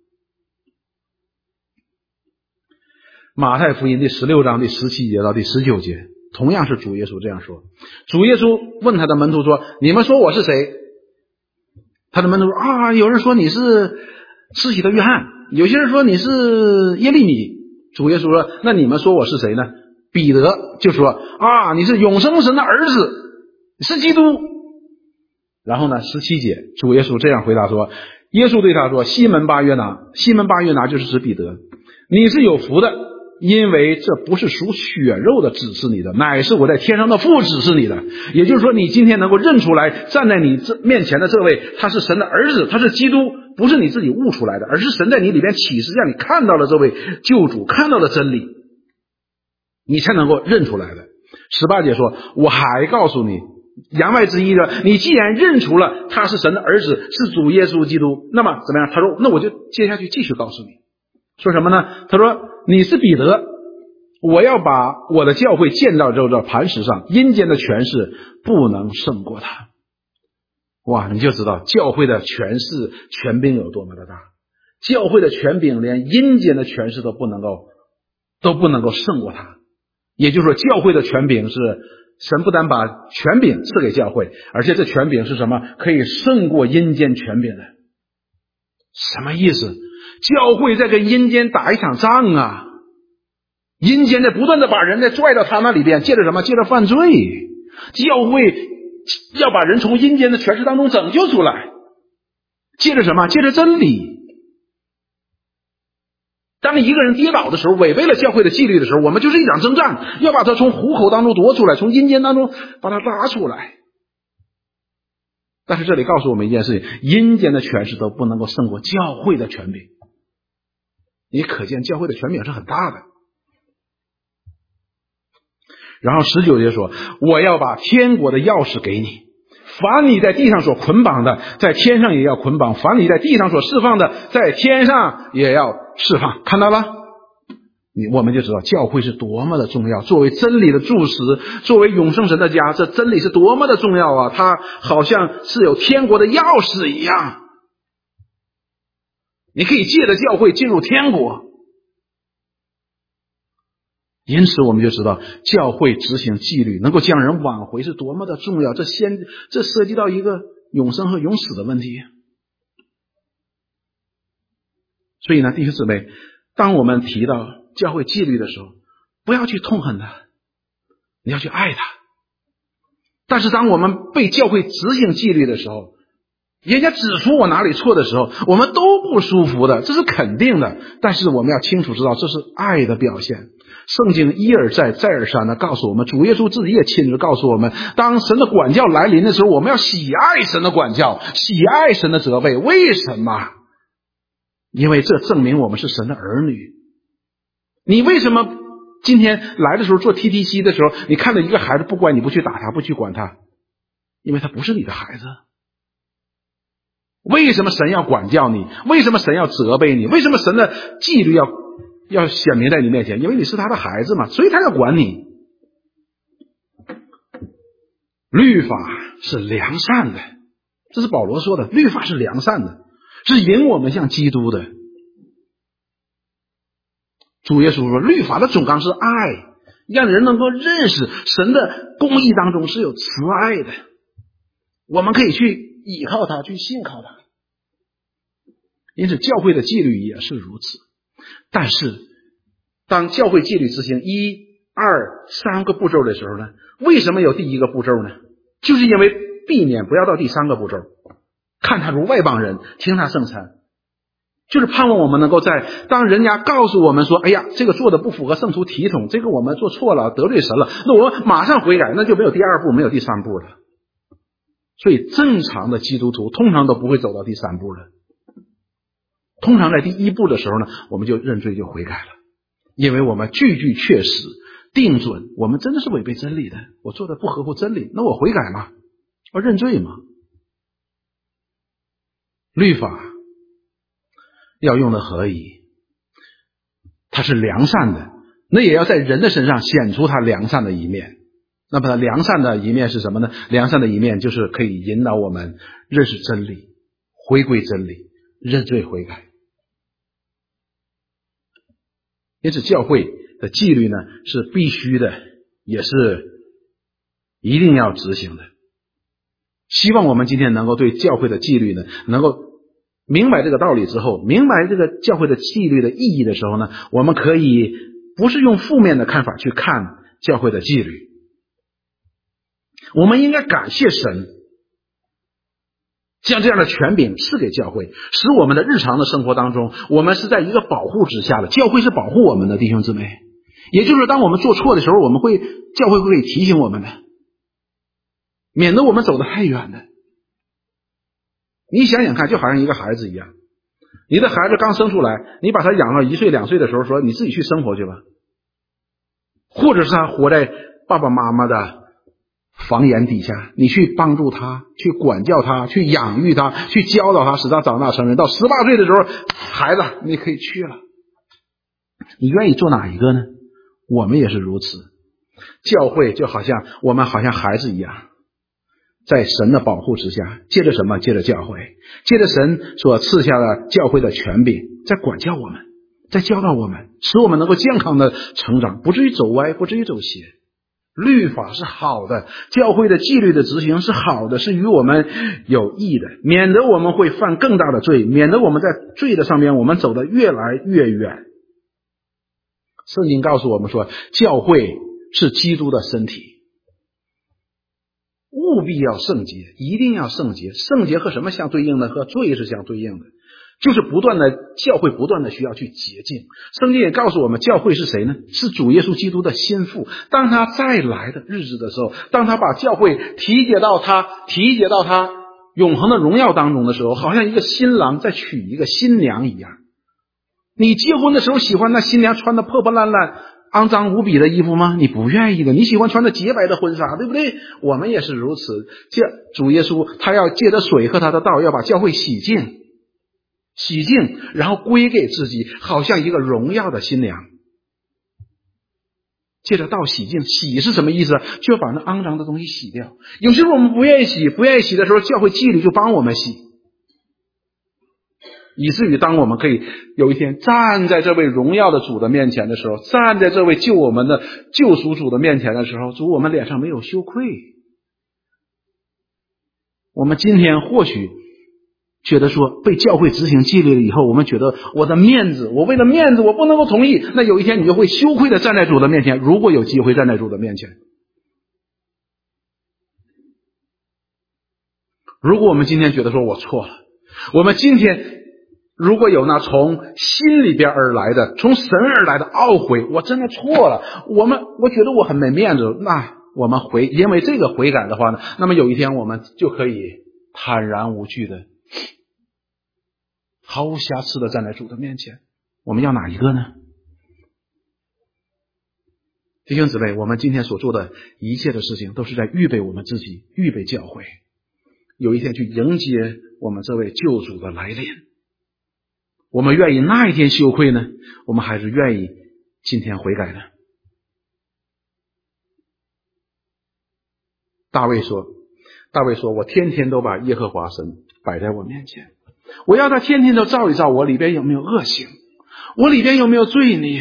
马太福音第十六章第十七节到第十九节，同样是主耶稣这样说。主耶稣问他的门徒说，你们说我是谁？他的门徒说，啊，有人说你是施洗的约翰，有些人说你是耶利米。主耶稣说，那你们说我是谁呢？彼得就说，啊，你是永生神的儿子，是基督。然后呢，十七节主耶稣这样回答说，耶稣对他说，西门巴约拿，西门巴约拿就是指彼得，你是有福的，因为这不是属血肉的指示你的，乃是我在天上的父指示你的。也就是说，你今天能够认出来站在你这面前的这位，他是神的儿子，他是基督，不是你自己悟出来的，而是神在你里边启示，让你看到了这位救主，看到了真理，你才能够认出来的。十八节说，我还告诉你，言外之意呢，你既然认出了他是神的儿子，是主耶稣基督，那么怎么样？他说，那我就接下去继续告诉你，说什么呢？他说，你是彼得，我要把我的教会建造在这磐石上，阴间的权势不能胜过他。哇，你就知道教会的权势权柄有多么的大，教会的权柄连阴间的权势都不能够都不能够胜过他。也就是说，教会的权柄是神不但把权柄赐给教会，而且这权柄是什么？可以胜过阴间权柄的。什么意思？教会在跟阴间打一场仗啊，阴间在不断的把人在拽到他那里边，借着什么？借着犯罪。教会要把人从阴间的权势当中拯救出来， 借着什么？借着真理。当一个人跌倒的时候，违背了教会的纪律的时候，我们就是一场征战，要把他从虎口当中夺出来，从阴间当中把他拉出来。但是这里告诉我们一件事情，阴间的权势都不能够胜过教会的权柄。你可见教会的权柄是很大的。然后十九节说，我要把天国的钥匙给你，凡你在地上所捆绑的，在天上也要捆绑，凡你在地上所释放的，在天上也要释放。看到了？你我们就知道教会是多么的重要，作为真理的柱石，作为永生神的家，这真理是多么的重要啊！它好像是有天国的钥匙一样，你可以借着教会进入天国。因此我们就知道教会执行纪律能够将人挽回是多么的重要，这先这涉及到一个永生和永死的问题。所以呢，弟兄姊妹，当我们提到教会纪律的时候，不要去痛恨它，你要去爱它。但是当我们被教会执行纪律的时候，人家指出我哪里错的时候，我们都不舒服的，这是肯定的。但是我们要清楚知道，这是爱的表现。圣经一而再再而三的告诉我们，主耶稣自己也亲自告诉我们，当神的管教来临的时候，我们要喜爱神的管教，喜爱神的责备。为什么？因为这证明我们是神的儿女。你为什么今天来的时候做 T T C 的时候，你看到一个孩子不乖，你不去打他，不去管他？因为他不是你的孩子。为什么神要管教你？为什么神要责备你？为什么神的纪律要要显明在你面前？因为你是他的孩子嘛，所以他要管你。律法是良善的，这是保罗说的，律法是良善的，是引我们向基督的。主耶稣说，律法的总纲是爱，让人能够认识神的公义当中是有慈爱的，我们可以去依靠他，去信靠他。因此教会的纪律也是如此。但是当教会纪律执行一二三个步骤的时候呢，为什么有第一个步骤呢？就是因为避免不要到第三个步骤，看他如外邦人，听他圣餐，就是盼望我们能够在当人家告诉我们说，哎呀，这个做的不符合圣徒体统，这个我们做错了，得罪神了，那我们马上悔改，那就没有第二步，没有第三步了。所以正常的基督徒通常都不会走到第三步了。通常在第一步的时候呢，我们就认罪就悔改了，因为我们句句确实定准我们真的是违背真理的，我做的不合乎真理，那我悔改嘛，我认罪嘛。律法要用的合宜，它是良善的，那也要在人的身上显出它良善的一面。那么良善的一面是什么呢？良善的一面就是可以引导我们认识真理，回归真理，认罪悔改。因此教会的纪律呢是必须的，也是一定要执行的。希望我们今天能够对教会的纪律呢能够明白这个道理之后，明白这个教会的纪律的意义的时候呢，我们可以不是用负面的看法去看教会的纪律，我们应该感谢神将这样的权柄赐给教会，使我们的日常的生活当中，我们是在一个保护之下的。教会是保护我们的，弟兄姊妹。也就是当我们做错的时候，我们会教会会提醒我们的，免得我们走得太远的。你想想看，就好像一个孩子一样，你的孩子刚生出来，你把他养到一岁两岁的时候，说你自己去生活去吧，或者是他活在爸爸妈妈的房檐底下，你去帮助他，去管教他，去养育他，去教导他，使他长大成人。到十八岁的时候，孩子你可以去了，你愿意做哪一个呢？我们也是如此。教会就好像我们好像孩子一样，在神的保护之下，借着什么？借着教会，借着神所赐下的教会的权柄，在管教我们，在教导我们，使我们能够健康的成长，不至于走歪，不至于走邪。律法是好的，教会的纪律的执行是好的，是与我们有益的，免得我们会犯更大的罪，免得我们在罪的上面我们走得越来越远。圣经告诉我们说，教会是基督的身体， 务必要圣洁，一定要圣洁。圣洁和什么相对应的？和罪是相对应的，就是不断的教会不断的需要去洁净。圣经也告诉我们，教会是谁呢？是主耶稣基督的心腹。当他再来的日子的时候，当他把教会提接到他提接到他永恒的荣耀当中的时候，好像一个新郎在娶一个新娘一样。你结婚的时候喜欢那新娘穿的破破烂烂肮脏无比的衣服吗？你不愿意的，你喜欢穿着洁白的婚纱，对不对？我们也是如此。借主耶稣他要借着水和他的道，要把教会洗净洗净，然后归给自己，好像一个荣耀的新娘。借着道洗净，洗是什么意思？就要把那肮脏的东西洗掉。有时候我们不愿意洗，不愿意洗的时候，教会纪律就帮我们洗，以至于当我们可以有一天站在这位荣耀的主的面前的时候，站在这位救我们的救赎主的面前的时候，主我们脸上没有羞愧。我们今天或许觉得说被教会执行纪律了以后，我们觉得我的面子，我为了面子我不能够同意，那有一天你就会羞愧的站在主的面前，如果有机会站在主的面前。如果我们今天觉得说我错了，我们今天如果有那从心里边而来的从神而来的懊悔，我真的错了，我们我觉得我很没面子，那我们回因为这个悔改的话呢，那么有一天我们就可以坦然无惧的毫无瑕疵的站在主的面前。我们要哪一个呢？弟兄姊妹，我们今天所做的一切的事情都是在预备我们自己，预备教会有一天去迎接我们这位救主的来临。我们愿意那一天羞愧呢，我们还是愿意今天悔改呢？大卫说大卫说我天天都把耶和华神摆在我面前，我要他天天都照一照我里边有没有恶行，我里边有没有罪孽。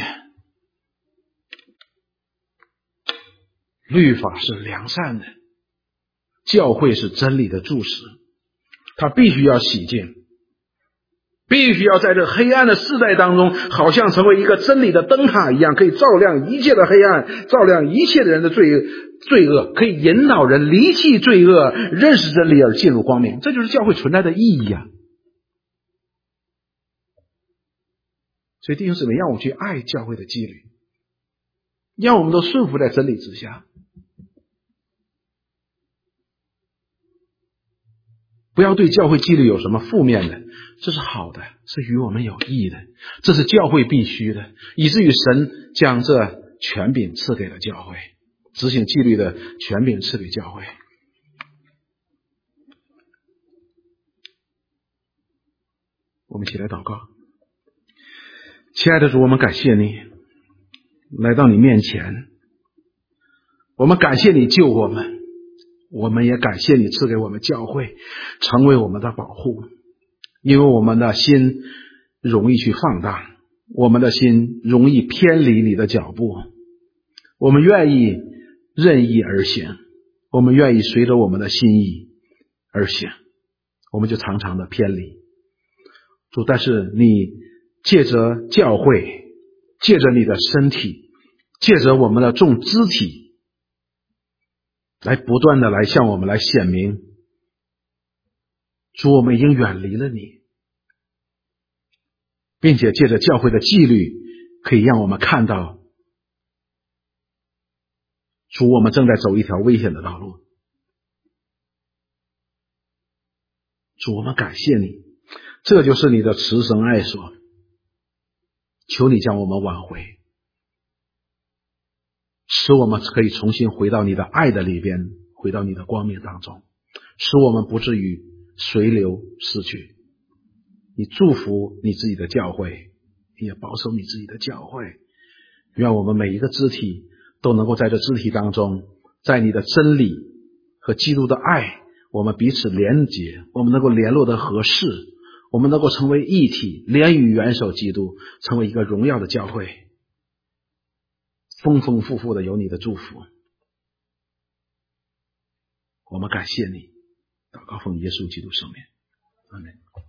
律法是良善的，教会是真理的柱石，它必须要洗净，必须要在这黑暗的世代当中，好像成为一个真理的灯塔一样，可以照亮一切的黑暗，照亮一切的人的罪罪恶，可以引导人离弃罪恶，认识真理而进入光明。这就是教会存在的意义啊！所以弟兄姊妹，让我们去爱教会的纪律，让我们都顺服在真理之下，不要对教会纪律有什么负面的，这是好的，是与我们有益的，这是教会必须的，以至于神将这权柄赐给了教会，执行纪律的权柄赐给教会。我们一起来祷告。亲爱的主，我们感谢你来到你面前，我们感谢你救我们，我们也感谢你赐给我们教会成为我们的保护，因为我们的心容易去放荡，我们的心容易偏离你的脚步，我们愿意任意而行，我们愿意随着我们的心意而行，我们就常常的偏离。主，但是你借着教会，借着你的身体，借着我们的众肢体，来不断的来向我们来显明，主，我们已经远离了你，并且借着教会的纪律，可以让我们看到，主，我们正在走一条危险的道路。主，我们感谢你，这就是你的慈神爱所，求你将我们挽回，使我们可以重新回到你的爱的里边，回到你的光明当中，使我们不至于随流失去。你祝福你自己的教会，你也保守你自己的教会，愿我们每一个肢体都能够在这肢体当中，在你的真理和基督的爱，我们彼此连结，我们能够联络得合适，我们能够成为一体，连于元首基督，成为一个荣耀的教会，丰丰富富的有你的祝福。我们感谢你，祷告奉耶稣基督圣名，阿们。